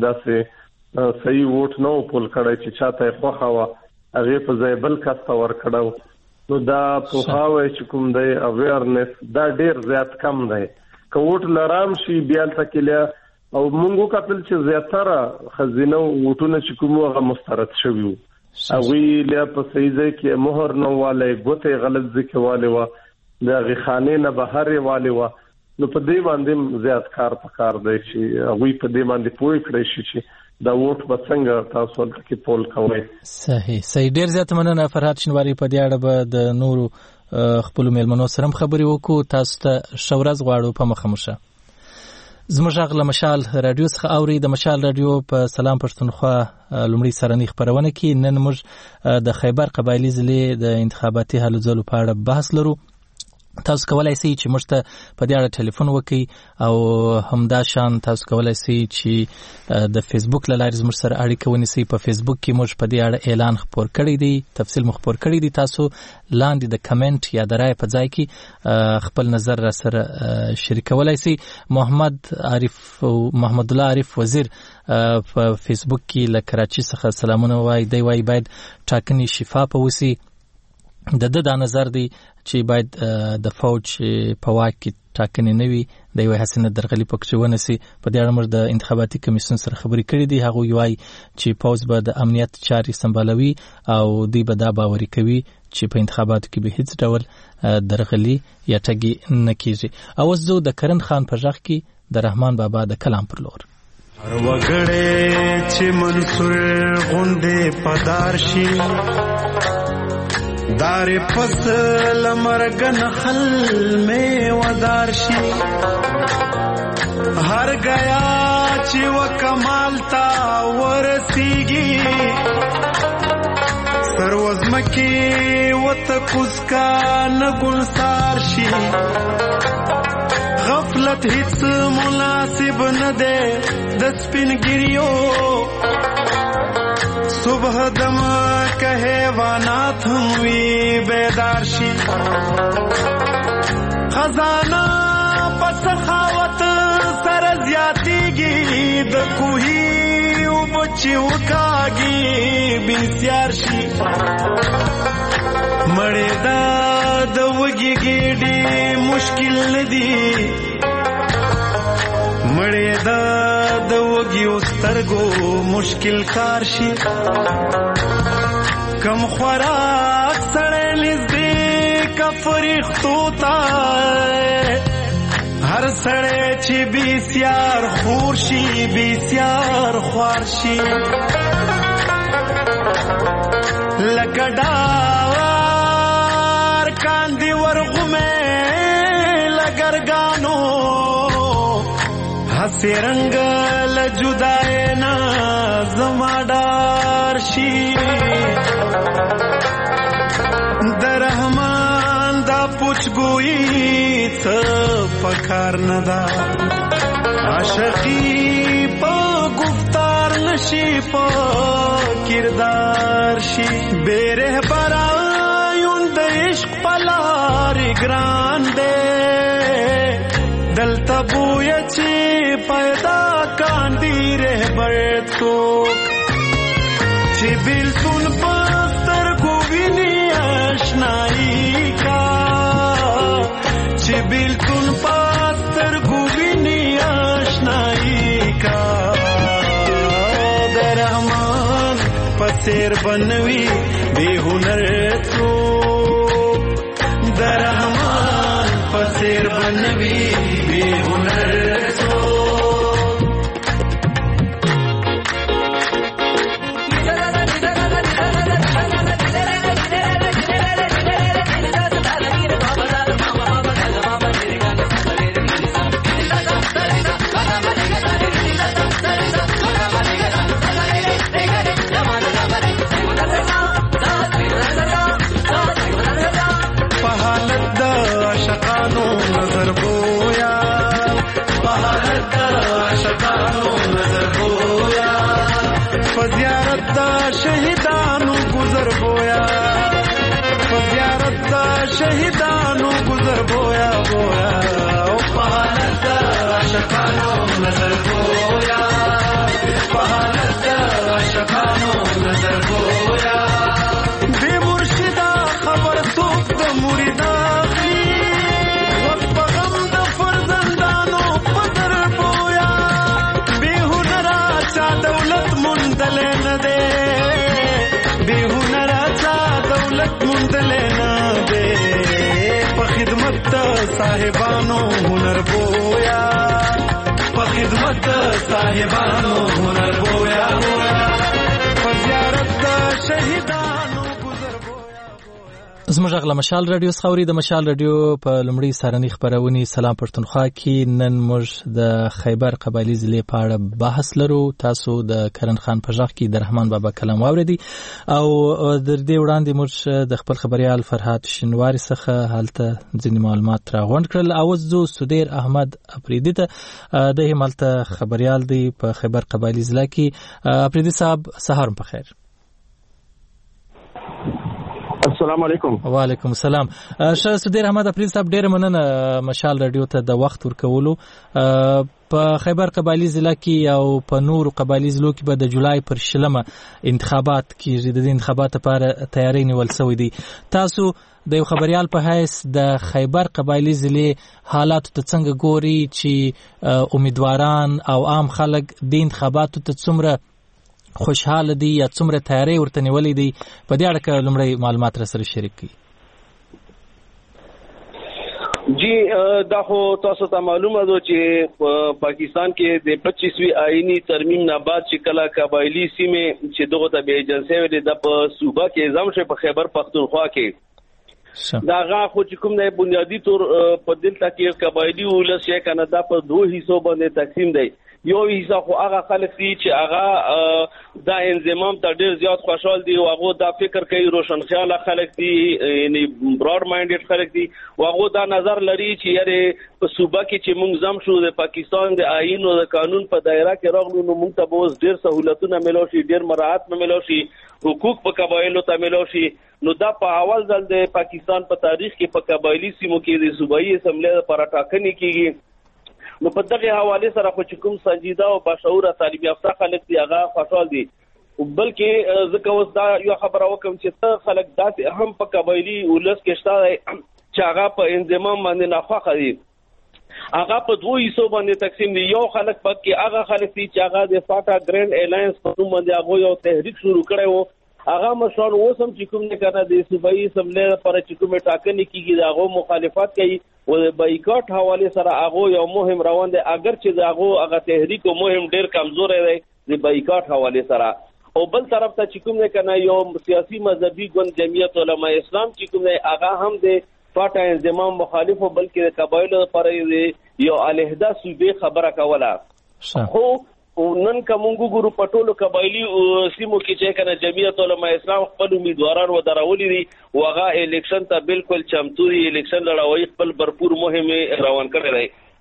داسې صحیح ووټ نو پول کړی چې چاته خوخه وا هغه په ځای بل کاسته ورکړو. نو دا په هاوی چې کوم دی اویرنس دا ډیر زیات کم دی. که ووټ لرام شي بیا الته کې او مونږ کتل چې زیاتره خزینه ووټونه چې کوم هغه مسترد شوی وو اوی له په صحیح ځای کې مهر نو والے ګوته غلط ځکه والے وا د غخانه نه بهر والے وا. نو په دې باندې زیات کار پکار دی چې اوی په دې باندې پوي کړی شي چې دا ووټ به څنګه تاسو ته پول کوي. صحیح صحیح ډیر زیات مننه فرهاد شنواری. په دې اړه به د نورو خپل میلمنو سره خبرې وکړو. تاسو ته شورز غواړو په مخمشه زموږ غل مشال رادیو څخه اوري. د مشال رادیو په سلام پښتونخوا لومړی سرنی خبرونه کې نن موږ د خیبر قبایلی ضلع د انتخاباتي هلو ځلو په اړه بحث لرو. تاسو کولای شئ چې موږ ته په دې اړه ټلیفون وکړئ او همدا شان تاسو کولای شئ چې د فیسبوک له لارې زموږ سره اړیکه ونیسئ. په فیسبوک کې موږ په دې اړه اعلان خپور کړی دی، تفصیل مخ خپور کړی دی. تاسو لاندې د کمنټ یا د رائے په ځای کې خپل نظر را سره شریکولای شئ. محمد عارف محمد الله عارف وزیر په فیسبوک کې له کراچي څخه سلامونه وایي. دی وایي باید ټاکنې شفاف وسی. د د دا نظر دی چې باید د فوج په واک کې ټاکنې نه وي. د یوې حسینه درغلي پکې ونسي. په دې اړه موږ د انتخاباتي کمیسیون سره خبرې کړې دي. هغه وایي چې فوج به د امنیت چارې سمبالوي او دوی به دا باوري کوي چې په انتخاباتو کې به هیڅ ډول درغلي یا ټګي نه کیږي. او زه د کرن خان په ځخ کې د رحمان بابا د کلام پر لور هر وګړې چې منصور غونډې پدار شي دار فصل مرگن حل میں ودار شی ہر گیا چی و کمال تا ورسیگی سروزمکی و تکوز کا نگلسار شی غفلت ہیت مناسب ندے دس پن گریو صبح دم کہے وانات ہوئی بیدار شی خزانہ پس خاوت سر زیادی گی دکوہی او بچی وکاگی بیسیار شی مڑے دا دوگی گیڈی مشکل ندی مڑے دا دوگی استرگو مشکل کار شی کم خوراک سڑے نزدیک فریختو تا ہر سڑے چی بیسیار خور شی بیسیار خوار شی لکڑار کاندی ورغو میں لگرگانو ہسی رنگ لجدائے نا زمادار شی درحمان دا پوچھ گوئی تا پکار ندا عاشقی پا گفتار شي په کردار شي بیره برایون د عشق پلار ګران دی دلته بویا چې پیدا کاندي رهبر څوک چې بالکل پستر کو ویني آشنایی کا چې بالکل پستر کو ویني آشنایی کا د رحمان پسیر بنوي بے هنر څوک د رحمان پسیر بنوي بے هنر شهیدانو گزر بویا فزیارت دا شهیدانو گزر بویا بویا او پہالت دا عاشقانو نظر بویا پہالت دا عاشقانو نظر بویا بے مرشدہ خبر توک دا مریدا خی وقت پغم دا فرزندانو پدر بویا بے ہنرا چا دولت مندلے ندے صاحبانو هنر بویا په خدمت صاحبانو هنر بویا په زیارت د شهیدانو گزر بویا زموږ غلا مشال رادیو څخه د مشال رادیو په لومړی سارنی خبرونی سلام پښتونخوا کې نن موږ د خیبر قبایلی ضلع په اړه بحث لرو تاسو د کرن خان په ژغ کې د رحمان بابا کلام واوریدي او د دې وړاندې موږ د خپل خبريال فرحات شینواری څخه حالته ځینې معلومات راغونډ کړل او زو سودیر احمد افریدی ته د همالته خبريال دی په خیبر قبایلی ضلع کې افریدی صاحب سهار په خیر السلام علیکم وعلیکم السلام شاه سودیر احمد افریدی صاحب ډیر مننه مشال رادیو ته د وخت ورکولو په خیبر قبایلی ضلع کې او په نور قبایلی ضلعو کې به د جولای پر شلمه انتخابات کیږي د انتخابات لپاره تیاری نیول شوې دي تاسو د یو خبريال په حیث د خیبر قبایلی ضلع حالات ته څنګه ګوري چې امیدواران او عام خلک د انتخاباتو ته څومره خوشحاله دي یا څومره تیاری ورته نیولې دي په دې اړه لومړی معلومات را سره شریک کړئ جی دا خو تاسو ته معلومه ده چې پاکستان کې د پچیسوي آئینی ترمیم نه بعد چې کله قبایلی سیمه چې دغه ته به ایجنسی وي د په صوبه کې نظام شي په خیبر پختونخوا کې دا غا خو چې کوم نه بنیادی طور په دلته کې قبایلی ولس شي کنه دا په دوه حصو باندې تقسیم دی یو حصہ خو هغه خلک دي چې هغه دا انضمام ته ډیر زیات خوشحال دي او هغه دا فکر کوي روشن خیال خلک دي یعنی براډ مایندډ خلک دي او هغه دا نظر لري چې یاره په صوبه کې چې موږ زم شو د پاکستان د آئین او د قانون په دایره کې راغلو نو موږ ته به ډیر سہولتونه ملو شي ډیر مراعات ملو شي حقوق په قبایلو ته ملو شي نو دا په اول ځل د پاکستان په تاریخ کې په قبایلی سیمو کې د صوبایي اسمبلی لپاره ټاکنې کیږي نو په دغه حواله سره خو چې کوم سنجیده او بشعوره تعلیم یافته خلک دی هغه خوشحال دي بلکې ځکه اوس دا یو خبره وکم چې څه خلک داسې هم په قبایلی ولس کې شته چې هغه په انضمام باندې ناخوښه دي هغه په دوه حصو باندې تقسیم دي یو خلک پکې هغه خلک چې هغه د فاټا ګرینډ الاینس په نوم باندې هغه یو تحریک شروع کړی وو هغه مشران اوس هم چې کوم نه کنه د صوبایي اسمبلی لپاره چې کومه ټاکنې کیږي هغه مخالفت کوي او د بایکاټ حواله سره هغه یو مهم روان دی اگر چې هغه هغه تحریک او مهم ډیر کمزور دی د بایکاټ حواله سره او بل طرف ته چې کوم نه کنه یو سیاسي مذهبي ګوند جمعیت علماء اسلام چې کوم نه هغه هم د فاټا انضمام مخالف او بلکې د قبایلو لپاره یو علیحده صوبې خبره کوله خو نن کومو ګورو پټولو قبایلی سیمو کې چې کنه جمعیت علماء اسلام خپل امیدواران و درولې دي واغه الیکشن ته بالکل چمتو دي الیکشن لړاوي خپل برپور مهمه روان کړی دی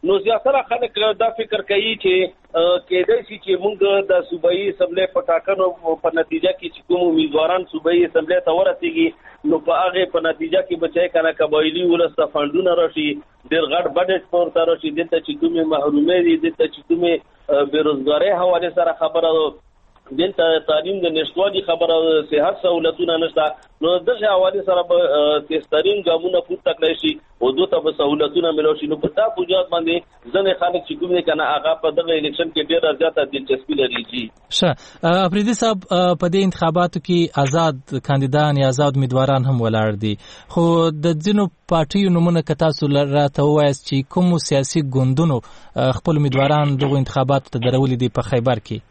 نو زیاتره خلک دا فکر کوي چې کېدای شي چې موږ د صوبایي اسمبلی په ټاکنو په نتیجه کې چې کوم امیدواران صوبایي اسمبلی ته ورسیږي نو په هغه په نتیجه کې بچای کنه قبایلی ولسته فندونه راشي ډېر غټ بجټ پورته راشي دلته چې کومه محرومه دي دلته چې کومه بیروزګاری حواله سره خبره دلته تعلیم د نشټوالي خبره صحت سہولتونه نشته نو دغه حواله سره به تسترین ګامونه پورته کړی شي او دوته به سہولتونه ملو شي نو په تا بنیاد باندې ځنې خلک چې کوم نه کنه هغه په دغه الیکشن کې ډېر زیاته دلچسپي لري جی ښه افریدي صاحب په دې انتخاباتو کې آزاد کاندیدان یا آزاد امیدواران هم ولاړ دي خو د ځینو پارټیو نمونه که تاسو راته ووایاست چې کوم سیاسي ګوندونو خپل امیدواران دغه انتخاباتو ته درولي دي په خیبر کې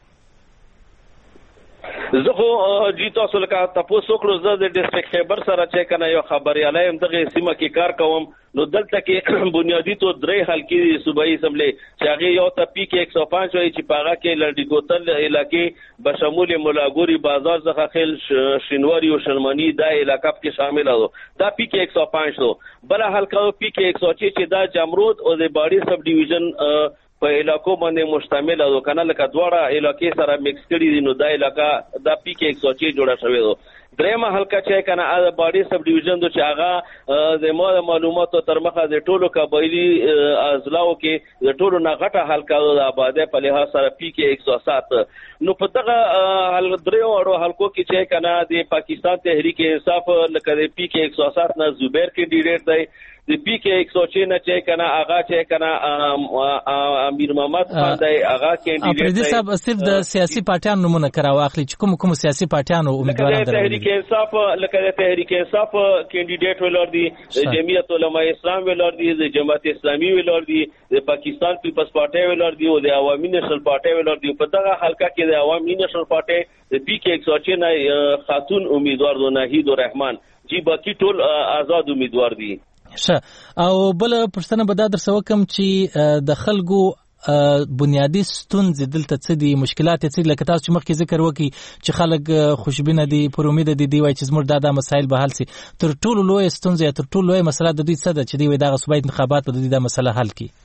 زه خو جی تاسو لکه تاسو کړو زه د ډیسټریکټ خیبر سره چې کنه یو خبرياله هم دغه سیمه کې کار کوم نو دلته کې بنیادی تو درې حلقې صوبایي اسمبلی چې هغه یو ته پی کې ایک سو پنځه وایي چې پاغه کې لړډي کوتل علاقې بشمول مولاګوري بازار څخه خل شینواری او شلمانی دا علاقې کې شامل دي دا پی کې ایک سو پنځه دو بل حلقه پی کې ایک سو چې چې دا جمرود او د باډي سب ډیویژن په علاقو باندې مشتمل او کنه لکه دواړه علاقې سره مکس کړي دي نو دا علاقہ دا پی کې ایک سو چې جوړه شوی دی درېمه حلقه چې کنه د باډي سب ډیویژن د چې هغه د مو معلوماتو تر مخه د ټولو قبایلی اضلاعو کې د ټولو نغټه حلقه د آباده په لحاظ سره پی کې ایک سو سات نو په دغه حل درېو اړو حلقو کې چې کنه د پاکستان تحریک انصاف لکه د پی کې ایک سو سات نه زبیر کینډیډیټ دی د پی کې ایک سو چې نه چې کنه هغه چې کنه امیر محمد خان دی هغه کینډیډیټ دی افریدي صاحب صرف د سیاسي پارټیانو نمونه کراو اخلي چې کوم کوم سیاسي پارټیانو امیدواران درلودي تحریک انصاف لکه د تحریک انصاف کینډیډیټ ولر دی د جمعیت علماء اسلام ولر دی د جماعت اسلامي ولر دی د پاکستان پیپلز پارټي ولر دی او د عوامي نېشنل پارټي ولر دی په دغه حلقه کې د عوامي نېشنل پارټي د پی کې ایک سو چې نه خاتون امیدوار دو ناهید الرحمن جی باقی ټول آزاد امیدوار دي ښه او بل پښتنه به دا درسو کوم چې د خلکو بنیادی ستونزې دلته څه دي مشکلات څه لکه تاسو چې مخکې ذکر وکړي چې خلک خوشبینه دي پر امید دي دی وای چې زموږ دا د مسایل به حل سي تر ټولو لوی ستونزې تر ټولو لوی مسله د دوی څه ده چې دی وای دا صوبایي انتخابات په دې د مسله حل کړي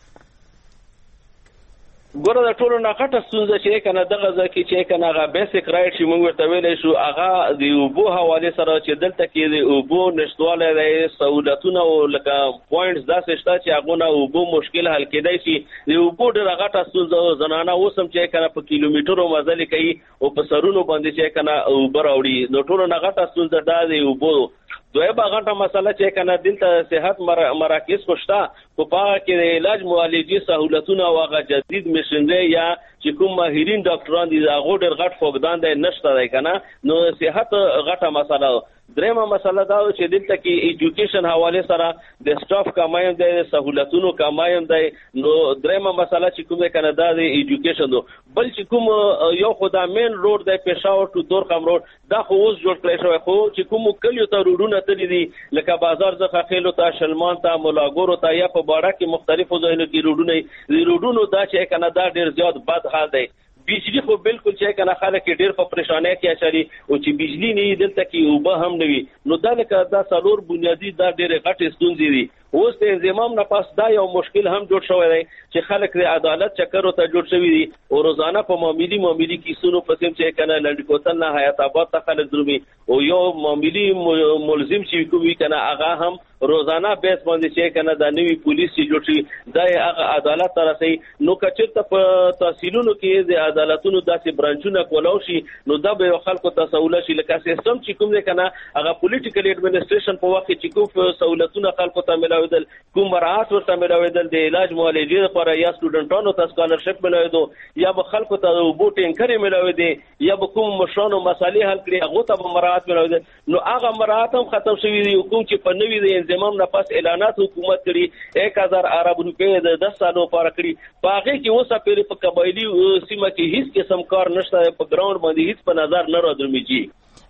ګوره د ټولو ناغټه ستونزه چې کنه دغه ځکه چې کنه هغه بیسیک رائټ چې موږ ورته ویلې شو هغه د اوبو حواله سره چې دلته کې د اوبو نشټواله د سہولتونو او لکه پوینټس داسې شته چې هغه نه اوبو مشکل حل کېدای شي د اوبو د غټه ستونزه زنانه اوسم چې کنه په کیلومترو مزل کوي او په سرونو باندې چې کنه اوبر اوړي نو ټولو ناغټه ستونزه دا د اوبو دویمه غټه مسله چې کنه دلته صحت مراکز خوشته په پاره کې د علاج معالجې سہولتونه او هغه جدید مشنری یا چې کوم ماهرین ډاکټران دي هغه ډېر غټ فقدان دی نشته دی کنه نو صحت غټه مسله درېمه مسله دا چې دلته کې ایجوکیشن حواله سره د سټاف کمایم دی سہولتونو کمایم دی نو درېمه مسله چې کومه کنه دا د ایجوکیشن دو بل چې کوم یو خدا مین روډ دی پېښور ټو دورخم روډ دا خو اوس جوړ کړی شوی خو چې کوم کلیو ته روډونه تللی دي لکه بازار څخه خېلو ته شلمان ته مولاګورو ته یا په باړه کې مختلفو ځایونو کې روډونه دي روډونو دا چې کنه دا ډېر زیات بد حال دی بجلی خو بالکل چې کنه خلک ډېر په پریشانه کې اچاري او چې بجلی نه دلته کې اوبه هم نه وي نو دا لکه دا څلور بنیادی دا ډېر غټ ستونزې دي اوس د انضمام نه پاس دا یو مشکل هم جوړ شوی دی چې خلک د عدالت چکر ته جوړ شوی دي او روزانه په معاملې معاملې کیسونو په سیم چې کنه لنډ کوتل نه حیات آباد ته خلک درومي او یو معاملې ملزم چې کوي کنه هغه هم روزانه بیس باندې چې کنه د نوی پولیس چې جوړ شي دا هغه عدالت ته رسي نو کچته په تحصیلونو کې د عدالتونو داسې برانچونه کولاو شي نو دا به خلکو ته سہولت شي لکه سیستم چې کوم دی کنه هغه پولیټیکل اډمنسټریشن په وخت کې کوم سہولتونه خلکو ته ملاویدل کوم مراحت ورته ملاویدل د علاج معالجې لپاره یا سټوډنټانو ته سکالرشپ ملاویدو یا به خلکو ته وبو ټینکرې ملاویدي یا به کوم مشرانو مسالې حل کړي هغه ته به مراحت ملاویدل نو هغه مراحت هم ختم شوي دي حکومت چې په نوي د انضمام نه پس اعلانات حکومت کړي ایک هزار ارب روپۍ د دس سالو لپاره کړي په هغه کې اوسه پېری په قبایلی سیمه کې هیڅ قسم کار نشته په ګراوند باندې هیڅ په نظر نه راځي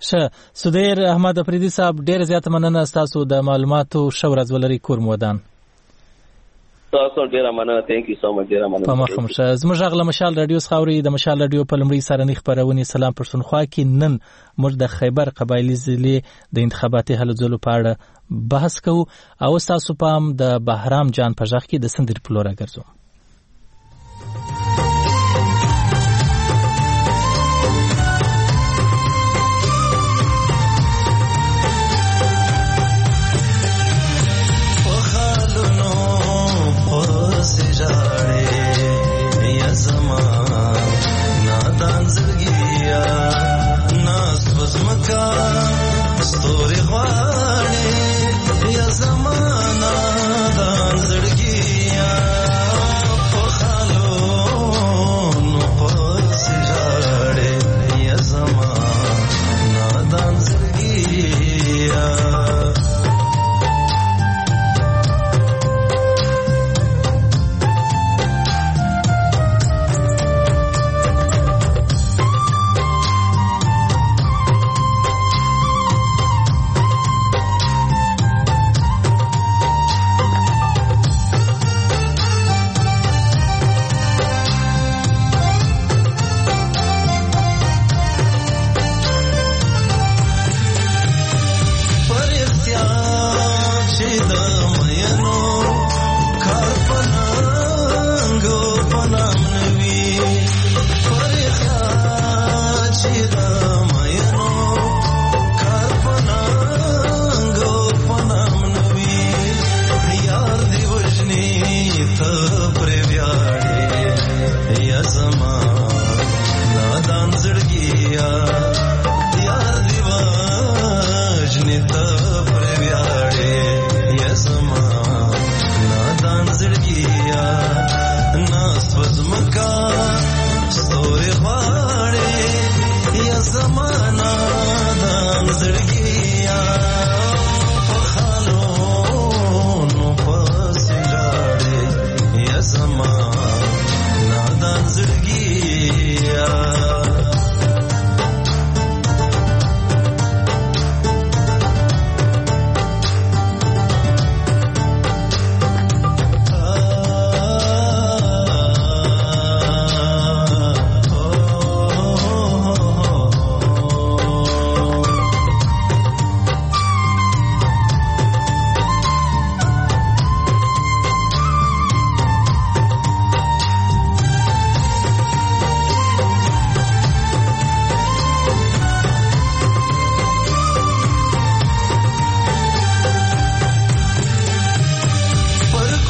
ښه سودیر احمد افریدي صاحب ډېر زیات مننه تاسو د معلوماتو ښه ورځ ولرئ کور مودان تاسو ډېر مننه ثانک یو سو مچ ډېر مننه په مخم شه زموږ غږ له مشال رادیو څخه اوري د مشال رادیو په لمړي سره خبرونه سلام پښتونخوا کې نن موږ د خیبر قبایلی ضلع د انتخاباتي هلو ځلو په اړه بحث کوو او تاسو په هم د بهرام جان په ځخ کې د سندر پلوره ګرځو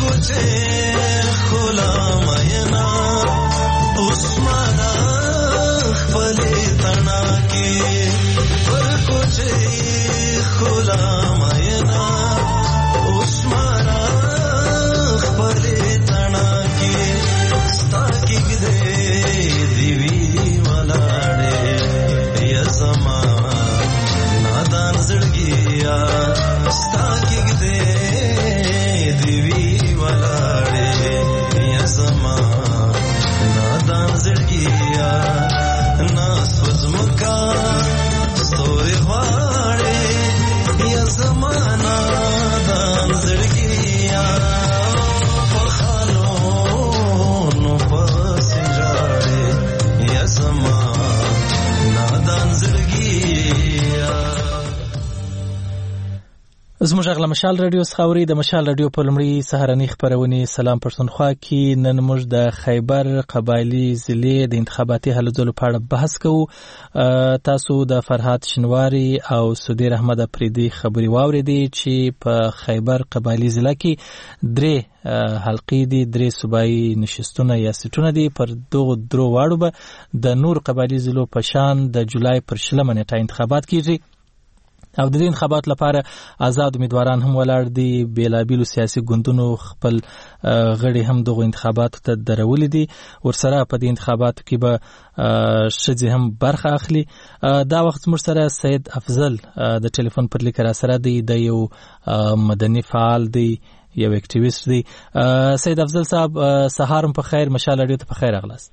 زموږ غلا مشال رادیو څخه د مشال رادیو په لمړي سهارني خبرونه سلام پښتونخوا کې نن موږ د خیبر قبایلی ضلع د انتخاباتي هلو ځلو په اړه بحث کوو. تاسو د فرهاد شنواری او سودیر احمد افریدي خبري واوریدي چې په خیبر قبایلی ضلع کې درې حلقې دي، درې صوبایي نشستونه یا سیټونه دي. پر دغه درو واړو به د نور قبایلی ضلعو په شان د جولای پر شلمه نیټه انتخابات کیږي او د دې انتخابات لپاره آزاد امیدواران هم ولاړ دي. بیلابیلو سیاسي ګوندونو خپل غړي هم دغه انتخاباتو ته درولې دي. ورسره په دې انتخاباتو کې به ښځې هم برخه اخلي. دا وخت موږ سره سید افضل د ټلیفون پر لیک را سره دی. د یو مدني فعال دی، یو اکټیویست دی. سید افضل صاحب سهارم په خیر، مشال رادیو ته په خیر اغلاست.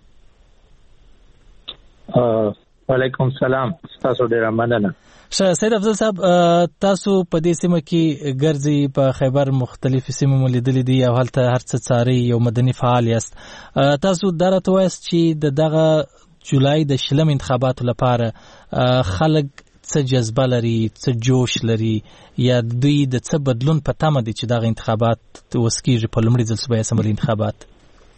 وعلیکم السلام، تاسو ډیر مننه. سید افضل صاحب، تاسو په دې سیمه کې ګرځي، په خیبر مختلف سیمو ملیدلې دي او هلته هر څه څاري، یو مدني فعال یاست. تاسو دا راته وایاست چې د دغه جولای د شلم انتخاباتو لپاره خلک څه جذبه لري، څه جوش لري، یا دوی د څه بدلون په تمه دي چې دغه انتخابات وسکیږي په لومړي ځل صوبایي اسمبلي انتخابات؟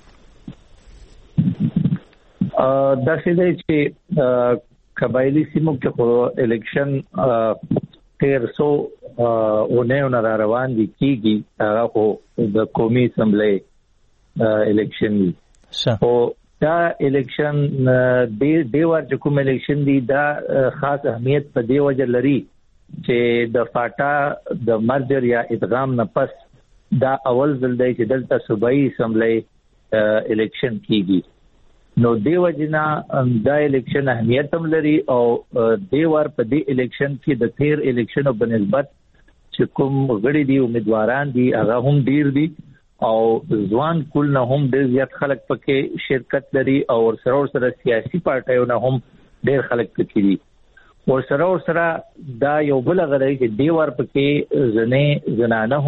داسې دی چې قبایلی سیمو کې خو الیکشن تیر سو اونیو نه را روان دي کېږي، هغه خو د قومي اسمبلی الیکشن دي. خو دا الیکشن دی ور چې کوم الیکشن دی دا خاص اهمیت په دی وجه لري چې د فاټا د مرجر یا ادغام نه پس دا اول ځل دی چې دلته صوبایي اسمبلی الیکشن کېږي. نو دیو جنا دا الیکشن اهمیت هم لري او دیوار په دې الیکشن کې د تیر الیکشن په نسبت چې کوم غړي دي امیدواران دي هغه هم ډیر دي او ځوان کول نه هم ډیر زیات خلک پکې شرکت لري او سره سره سیاسي پارټیو نه هم ډیر خلک پکې دي. او سره سره دا یو بل غړي چې دیوار پکې زنه زنانه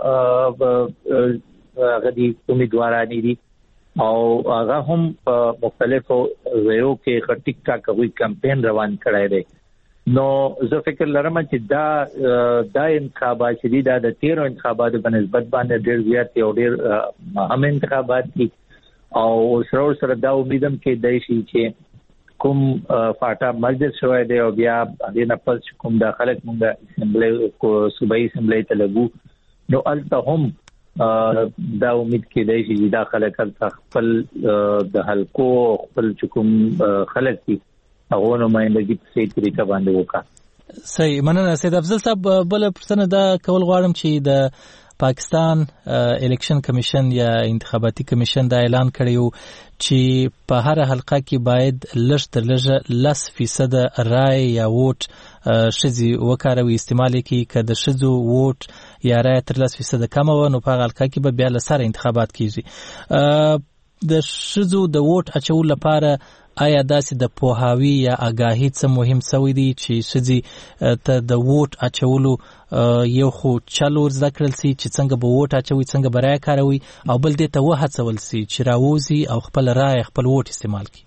هم غدي امیدواران دي او هغه هم مختلفو ځایو کې خټیک کا کوي کمپاین روان کړای دی. نو زه فکر لرم چې دا دا انتخابات چې دا د تیرو انتخاباتو په نسبت باندې ډېر زیات یو ډېر اهم انتخابات دي او سره سره دا امیدم کې دی چې کوم فاټا مرجر شوی دی او بیا د نفس کوم داخله کومه اسمبلی کو صوبایي اسمبلی ته لګو نو الته هم دا امید کې دی چې دا خلک خپل د حلقو خپل چکم خلک دي هغه نو مایندګي په سي طریقه باندې وکړه. صحیح، مننه سید افضل صاحب. بل پرسنه دا کول غواړم چې د پاکستان الیکشن کمیشن یا انتخاباتي کمیشن دا اعلان کړیو چې په هر حلقه کې باید لږ تر لږه لس فیصد رای یا ووټ شذي وکاروي استعمال کی که د شذو ووټ یا رای تر لس فیصد کم و نو په حلقه کې به بیا لسره انتخابات کیږي. د شذو د ووټ اچول لپاره آیا داسې د پوهاوی یا آگاهی څه مهم سوی دی چې شذي ته د ووټ اچولو یو خو چلو زده کړل سي چې څنګه به ووټ اچوي، څنګه به رای کاروي، او بل دې ته وهڅول سي چې راووزي او خپل رای خپل ووټ استعمال کړي؟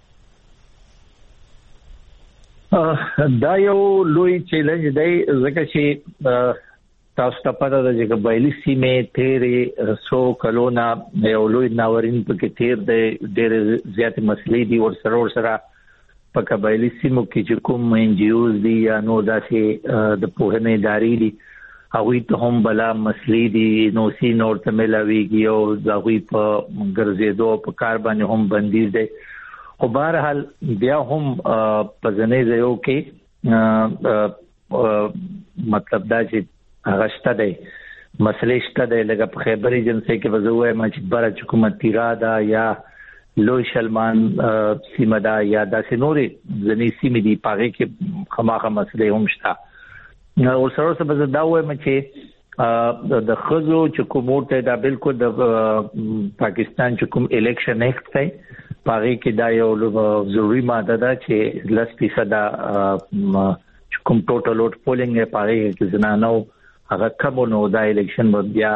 دا یو لوی چیلنج دی ځکه چې تاسو ته پته ده چې قبایلی سیمې تیرې سو کلونه یو لوی ناورین پکې تیر دی، ډېرې زیاتې مسلې دي ورسره ورسره په قبایلی سیمو کې چې کوم ان جی اوز دي یا نو داسې د پوهنې ادارې دي هغوی ته هم بلا مسلې دي نو سي نور ته ملاويږي او هغوی په ګرځېدو په کار باندې هم بندیز دی. خو بهرحال بیا هم په ځینې ځایو کې مطلب دا چې هغه شته دی مسلې شته دی لکه په خیبر ایجنسۍ کې به زه وایم چې بره چې کومه تیرا ده یا لوی شلمان سیمه ده یا داسې نورې ځینې سیمې دي په هغې کې خامخا مسلې هم شته. او سره سره به زه دا وایم چې د ښځو چې کوم ووټ دی دا بالکل د پاکستان چې کوم الیکشن ایکټ دی په هغې کې دا یو ضروري ماده ده چې لس فیصده کوم ټوټل ووټ پولینګ دی په هغې کې زنانو هغه کم نو دا الیکشن به بیا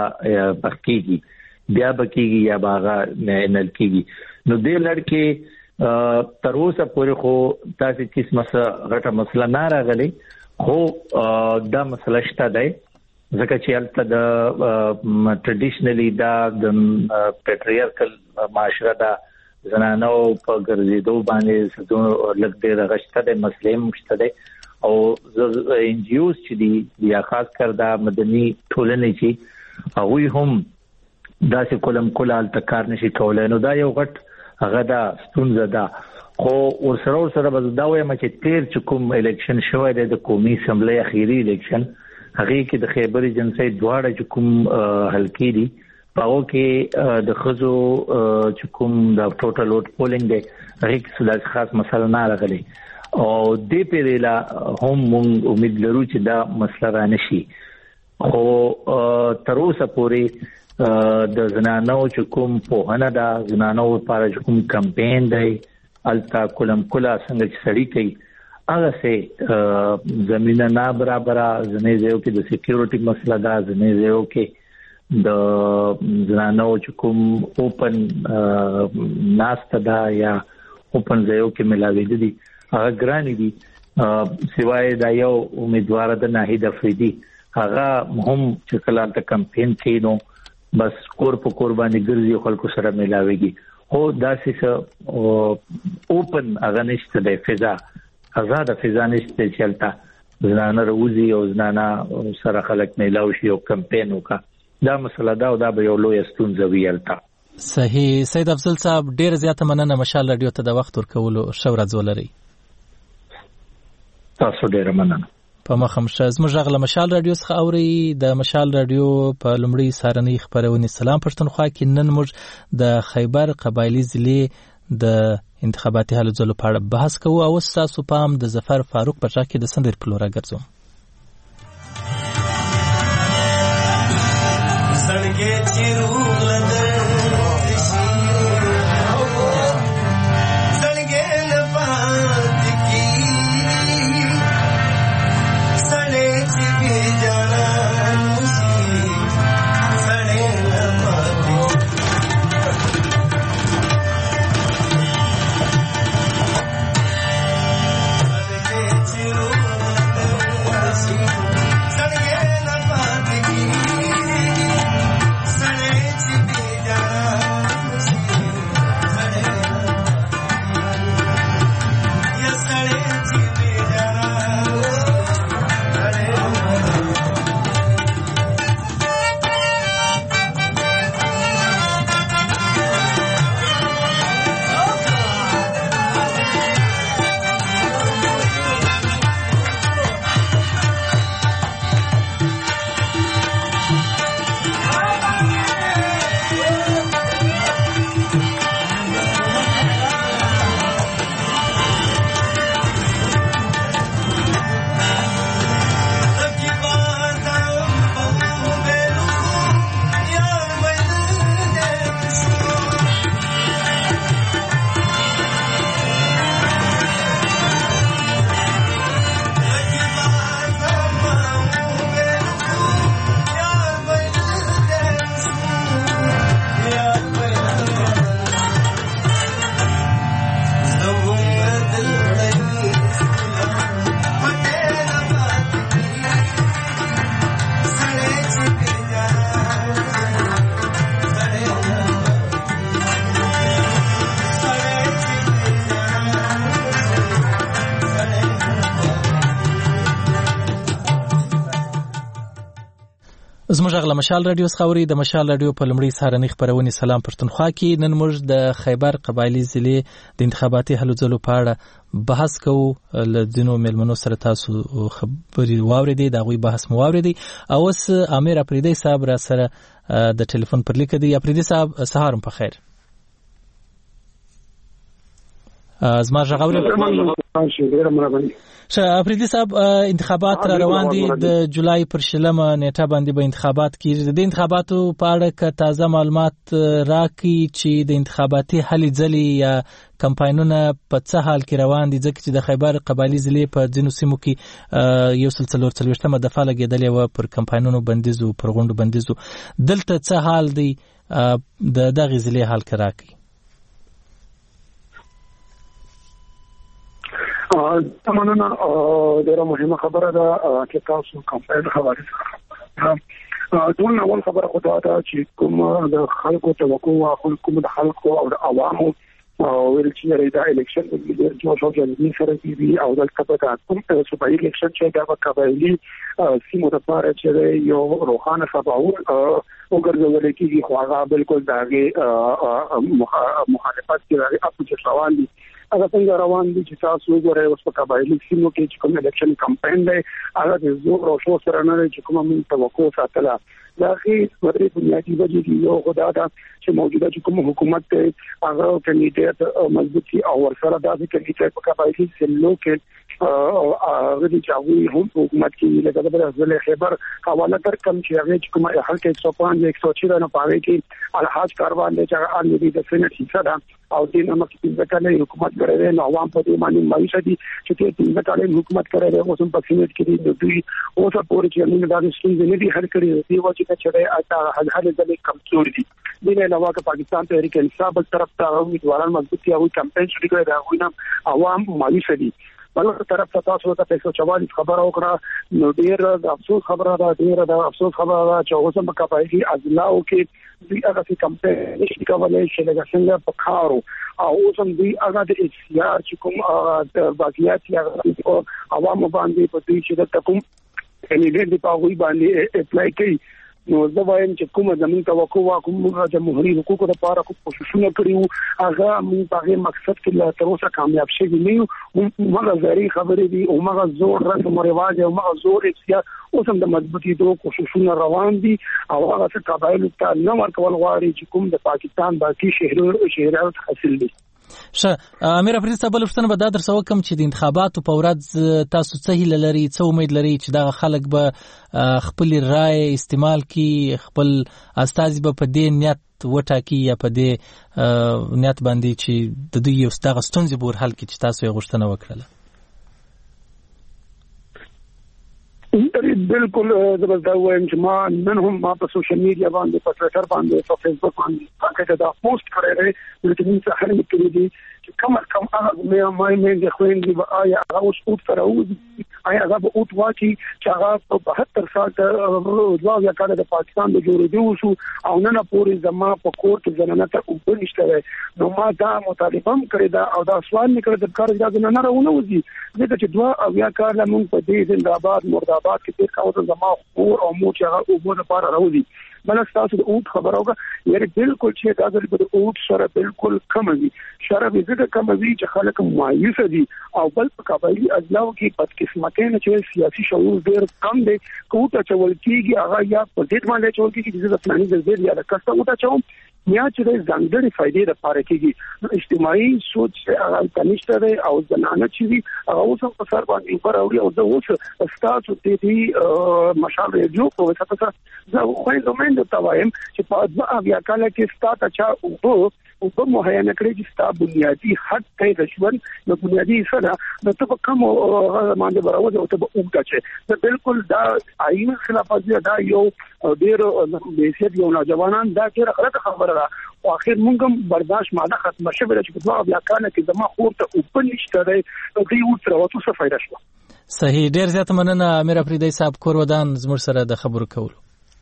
بکیږي بیا بکیږي یا به هغه نل کیږي. نو دې لړ کې تر اوسه پورې خو داسې قسمه څه غټه مسله نه راغلې خو دا مسله شته دی ځکه چې هلته د ټریډیشنلی دا د پیټریارکل معاشره ده زنانو په ګرځېدو باندې لږ ډېر هغه شته دی مسلې هم شته دی او ان جی اوز چې دي یا خاص کر دا مدني ټولنې چې هغوی هم داسې کلم کله هلته کار نشي کولی نو دا یو غټ هغه دا ستونزه ده. خو ورسره ورسره به دا وایم چې تیر چې کوم الیکشن شوی دی د قومي اسمبلی اخیری الیکشن هغې کې د خیبر ایجنسۍ دواړه چې کوم حلقې دي په هغو کې د ښځو چې کوم د ټوټل ووټ پولینګ دی هغې کې څه خاص مسله نه راغلی او دې پیریلا هم مونږ امید لرو چې دا مسله را نشي. خو تر اوسه پورې د زنانو چې کوم پوهنه ده زنانو لپاره چې کوم کمپین دی التا کلم کلا څنګه چې سړی کوي هغه سه زمينه نه برابره ځنې ځایو کې د سکیورټي مسله ده ځنې ځایو کې د زنانو چې کوم اوپن ناسته ده یا اوپن ځایو کې ملاوي دي هغه ګرانی دي سوای دا یو امیدوار ده ناهید افریدي هغه هم چې کله د کمپین کې نو بس کور په قرباني ګرځي خلکو سره ملاويږي او داسې اوپن هغه نشته د فضا آزاد فضا نشته چې البته زنانه روزي او زنانه سره خلک ملاوي شي او کمپین وکړه دا مسله دا او دا به یو لوی ستونزه وي البته. صحیح. سید افضل صاحب ډیر زیاته مننه مشال رادیو ته د وخت ورکولو شو ورځ ولري. تاسو ډیر مننه. په مخم شاز مجغله مشال رادیو څخه اوري د مشال رادیو په لومړی سارنۍ خبرونه سلام پښتونخوا کې نن موږ د خیبر قبایلی ضلع د انتخاباتي حل ځلو په اړه بحث کوو او تاسو پام د ظفر فاروق په ځکه د سندر پلورا ګرځوم. سړګې چیرو لندر زموږ غل مشال رادیو خاوري د مشال رادیو په لمړی سهارنی خبرونه سلام پښتونخوا کې نن موږ د خیبر قبایلی ضلع د انتخاباتي هلو ځلو په اړه بحث کوو. ل دینو ملمنو سره تاسو خبري واوریدي دا غوي بحث مو واوریدي او اوس امیر افریدی صاحب را سره د ټلیفون پر لیک دی. افریدی صاحب سهارم په خیر. زما غوړې شه افریدی صاحب انتخابات را روان دي د جولای پر شلمه نیټه باندې به انتخابات کیږي. د انتخاباتو په اړه که تازه معلومات راکړي چې د انتخاباتي هلې ځلې یا کمپاینونه په څه حال کې روان دي، ځکه چې د خیبر قبایلی ضلع په ځینو سیمو کې یو سل څلور څلوېښتمه دفعه لګېدلې وه پر کمپاینونو بندیزو پر غونډو بندیزو. دلته څه حال دی د دغې ضلع حال کې راکړي؟ تمنه ډیره مهمه خبره ده چې تاسو کمپاین حواله څخه ټول اول خبره خو دا ده چې کوم د خلکو توقع او کوم د خلکو او د عوامو ویل چې دا الیکشن د جوړ شو چې سره دی او د کپټا کوم صوبایي الیکشن چې دا قبایلی سیمو د پاره چې یو روحانه سباول وګرځول کېږي خو هغه بالکل داغه مخالفت کوي اپوزیشن روان دي. هغه څنګه روان دي چې تاسو وګورئ اوس په قبایلی سیمو کې چې کوم الیکشن کمپاین دی هغه د زور او شور سره نه چې کومه من توقع ساتله. دا هي ورته بنیادی وجې دي یو خدای دا چې موجوده چې کوم حکومت ته هغه کمیټه مضبوطی او ورسره دا چې کمیټه په قبایلی سیمو کې هغه د چاوي هم حکومت کې لکه د ضلع خیبر حواله تر کم چې هغه چې کومه حل کې ایک سو پنځه ایک سو چھ نه پاره کې الحاج کاروان دی چې ان دې د سینټ حصہ ده او دین هم چې ځکه حکومت کوي نو عوام په دې باندې مایوسه دي چې دې ځکه حکومت کوي او هم په سینټ کې دي دوی او څه پورې چې موږ دا ستونزې نه دي حل کړې دی و چې چې اته حل حل ځلې کمزور دي. دین علاوه که پاکستان تحریک انصاف بل طرف ته امیدواران مضبوطی او کمپاین شروع کړي دا غوښنه عوام مایوسه دي. بل طرف ته تاسو ته ایک سو چوالیس خبره وکړه نو ډیر د افسوس خبره ده ډیر د افسوس خبره ده چې اوس په قبایلی اضلاع کې دوی هغه چې کمپاین نشي کولای چې لږ څنګه په کارو او اوس هم دوی هغه د اختیار چې کوم د باقیات یا عوام باندې په دوی چې د کوم کینډیډ په هغه باندې اپلای کوي. نو زه وایم چې کومه زمين توقع وا کوم جمهوریت حقوقو لپاره کوم کوششونه کړیو هغه موږ په هغه مقصد کې لا تر اوسه کامیاب شوي نه یو. موږ غری خبرې دي او موږ زور رسم او رواج او موږ زور اختیار اوس هم د مضبوطی دوه کوششونه روان دي او هغه څه قبایل ته نه ورکول غواړي چې کوم د پاکستان باقي شهرونو شهرات حاصل دي. شه امیر افریدی صاحب لفتنه به دا در سو کم چې د انتخاباتو په ورځ تاسو څه هیله لري، څه امید لري چې دا خلک به خپل رائے استعمال کی، خپل استازي به په دې نیت وټاکي یا په دې نیت باندې چې د دوی یو ستغه ستونزې بور حل کی چې تاسو یې غوښتنه وکړه؟ بالکل زبردست وایم چې ما نن هم ما په سوشل میډیا باندې په ټوئیټر باندې په فیسبوک باندې هغه دا پوسټ کړی دی چې موږ څه هر مکرې دي چې کوم کوم هغه مې ما مې د خويندې به آیا هغه اوس اوت سره آیا هغه به اوت واچي چې هغه په بهتر ساعت ځواب یا کړه د پاکستان د جوړېدو شو او نن پورې زما په کور کې ځننه ته وبنشته نو ما دا مطالبه کړې دا او دا سوال نکړه د کار اجازه نه راونه وځي ځکه چې دوا او یا کار لمون په دې زنده‌باد مرده‌باد کې تیر کاوه زما کور او مو چې هغه وګړه لپاره راوځي. بل تاسو د اوت خبره وکړه یعنی بالکل چې دا د اوت سره بالکل کم وي شراب زده کم وي چې خلک مایوس دي او بل په قبایلی اضلاع کې بدقسمتۍ نه چې سیاسي شعور ډېر کم دی کوټه چول کېږي هغه یا په دې باندې چول کېږي چې د فلاني د زیر یا د کسته وټه چوم یا چې د ځانګړي فائدې لپاره کېږي. اجتماعي سوچ هغه کنيشته دی او زنانه چې هغه اوس په سر باندې پر اوړي او د اوس ستاسو ته دي مشال ریډیو په وسه څه زه خو زمين د توایم چې په دغه بیا کله کې ستاسو چا او او په مهیا نکړي چې ستاسو بنیادی حق ته د ژوند د بنیادی سره د ته کوم باندې براوځي او ته وګټه چې بالکل دا آئین خلافت دا یو ډیر بیسیت یو نوجوانان دا ډیر غلطه خبره ده او اخر موږ هم برداشت ماده ختم شوه چې په دغه بیا کله کې زما خور ته اوپن نشته دی او دوی ورته راوته څه فائدہ شو. صحیح، ډیر زیات مننه امیر افریدی صاحب کور ودان زموږ سره د خبرو کولو.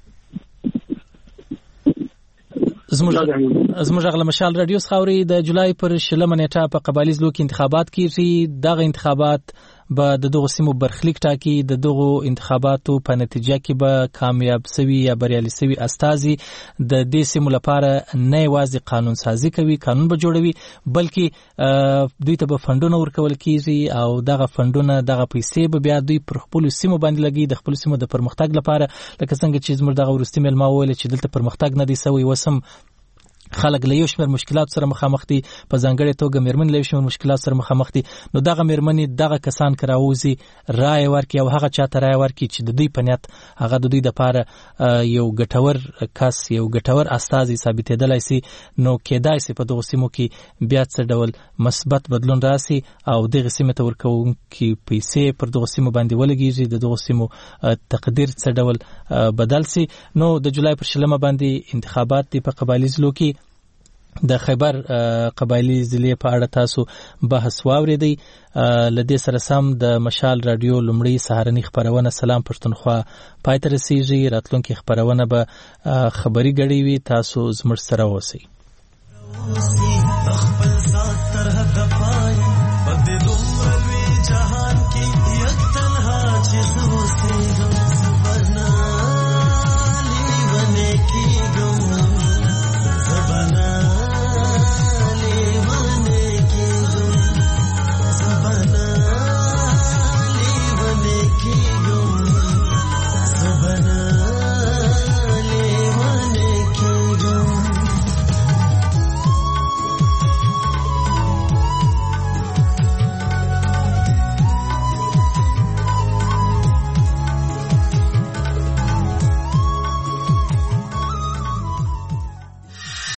زموږ غل مشال رادیو خاوري د جولای پر شلمه نیټه په قبایلی ضلع کې انتخابات کیږي. دغه انتخابات به د دغو سیمو برخلیک ټاکي، د دغو انتخاباتو په نتیجه کې به کامیاب سوي یا بریالي سوي استازي د دې سیمو لپاره نه یوازې قانون سازي کوي، قانون به جوړوي، بلکې دوی ته به فنډونه ورکول کیږي او دغه فنډونه دغه پیسې به بیا دوی پر خپل سیمو باندې لګي د خپل سیمو د پرمختګ لپاره. لکه څنګه چې زموږ دغه وروستي مېلمه وویل چې دلته پرمختګ نه دی سوی، وسم خلک له یو شمېر مشکلات سره مخامخ دي، په ځانګړې توګه مېرمنې له یو شمېر مشکلات سره مخامخ دي. نو دغه مېرمنې دغه کسان که راوځي رایه ورکړي او هغه چا ته رایه ورکړي چې د دوی په نیت هغه د دوی دپاره یو ګټور کس، یو ګټور استازي ثابتېدلی سي، نو کېدای سي په دغو سیمو کې بیا څه ډول مثبت بدلون راسي او دغې سیمې ته ورکوونکي پیسې پر دغو سیمو باندې ولګېږي، د دغو سیمو تقدیر څه ډول بدل سي. نو د جولای پر شلمه باندې انتخابات دي په قبایلي ضلعو کې. د خیبر قبایلی ضلع په اړه تاسو بحث واورېدئ. له دې سره سم د مشال رادیو لومړی سهارنۍ خپرونه سلام پښتونخوا پای ته رسیږي. راتلونکې خپرونه به خبري ګډې وي، تاسو زموږ سره اوسئ.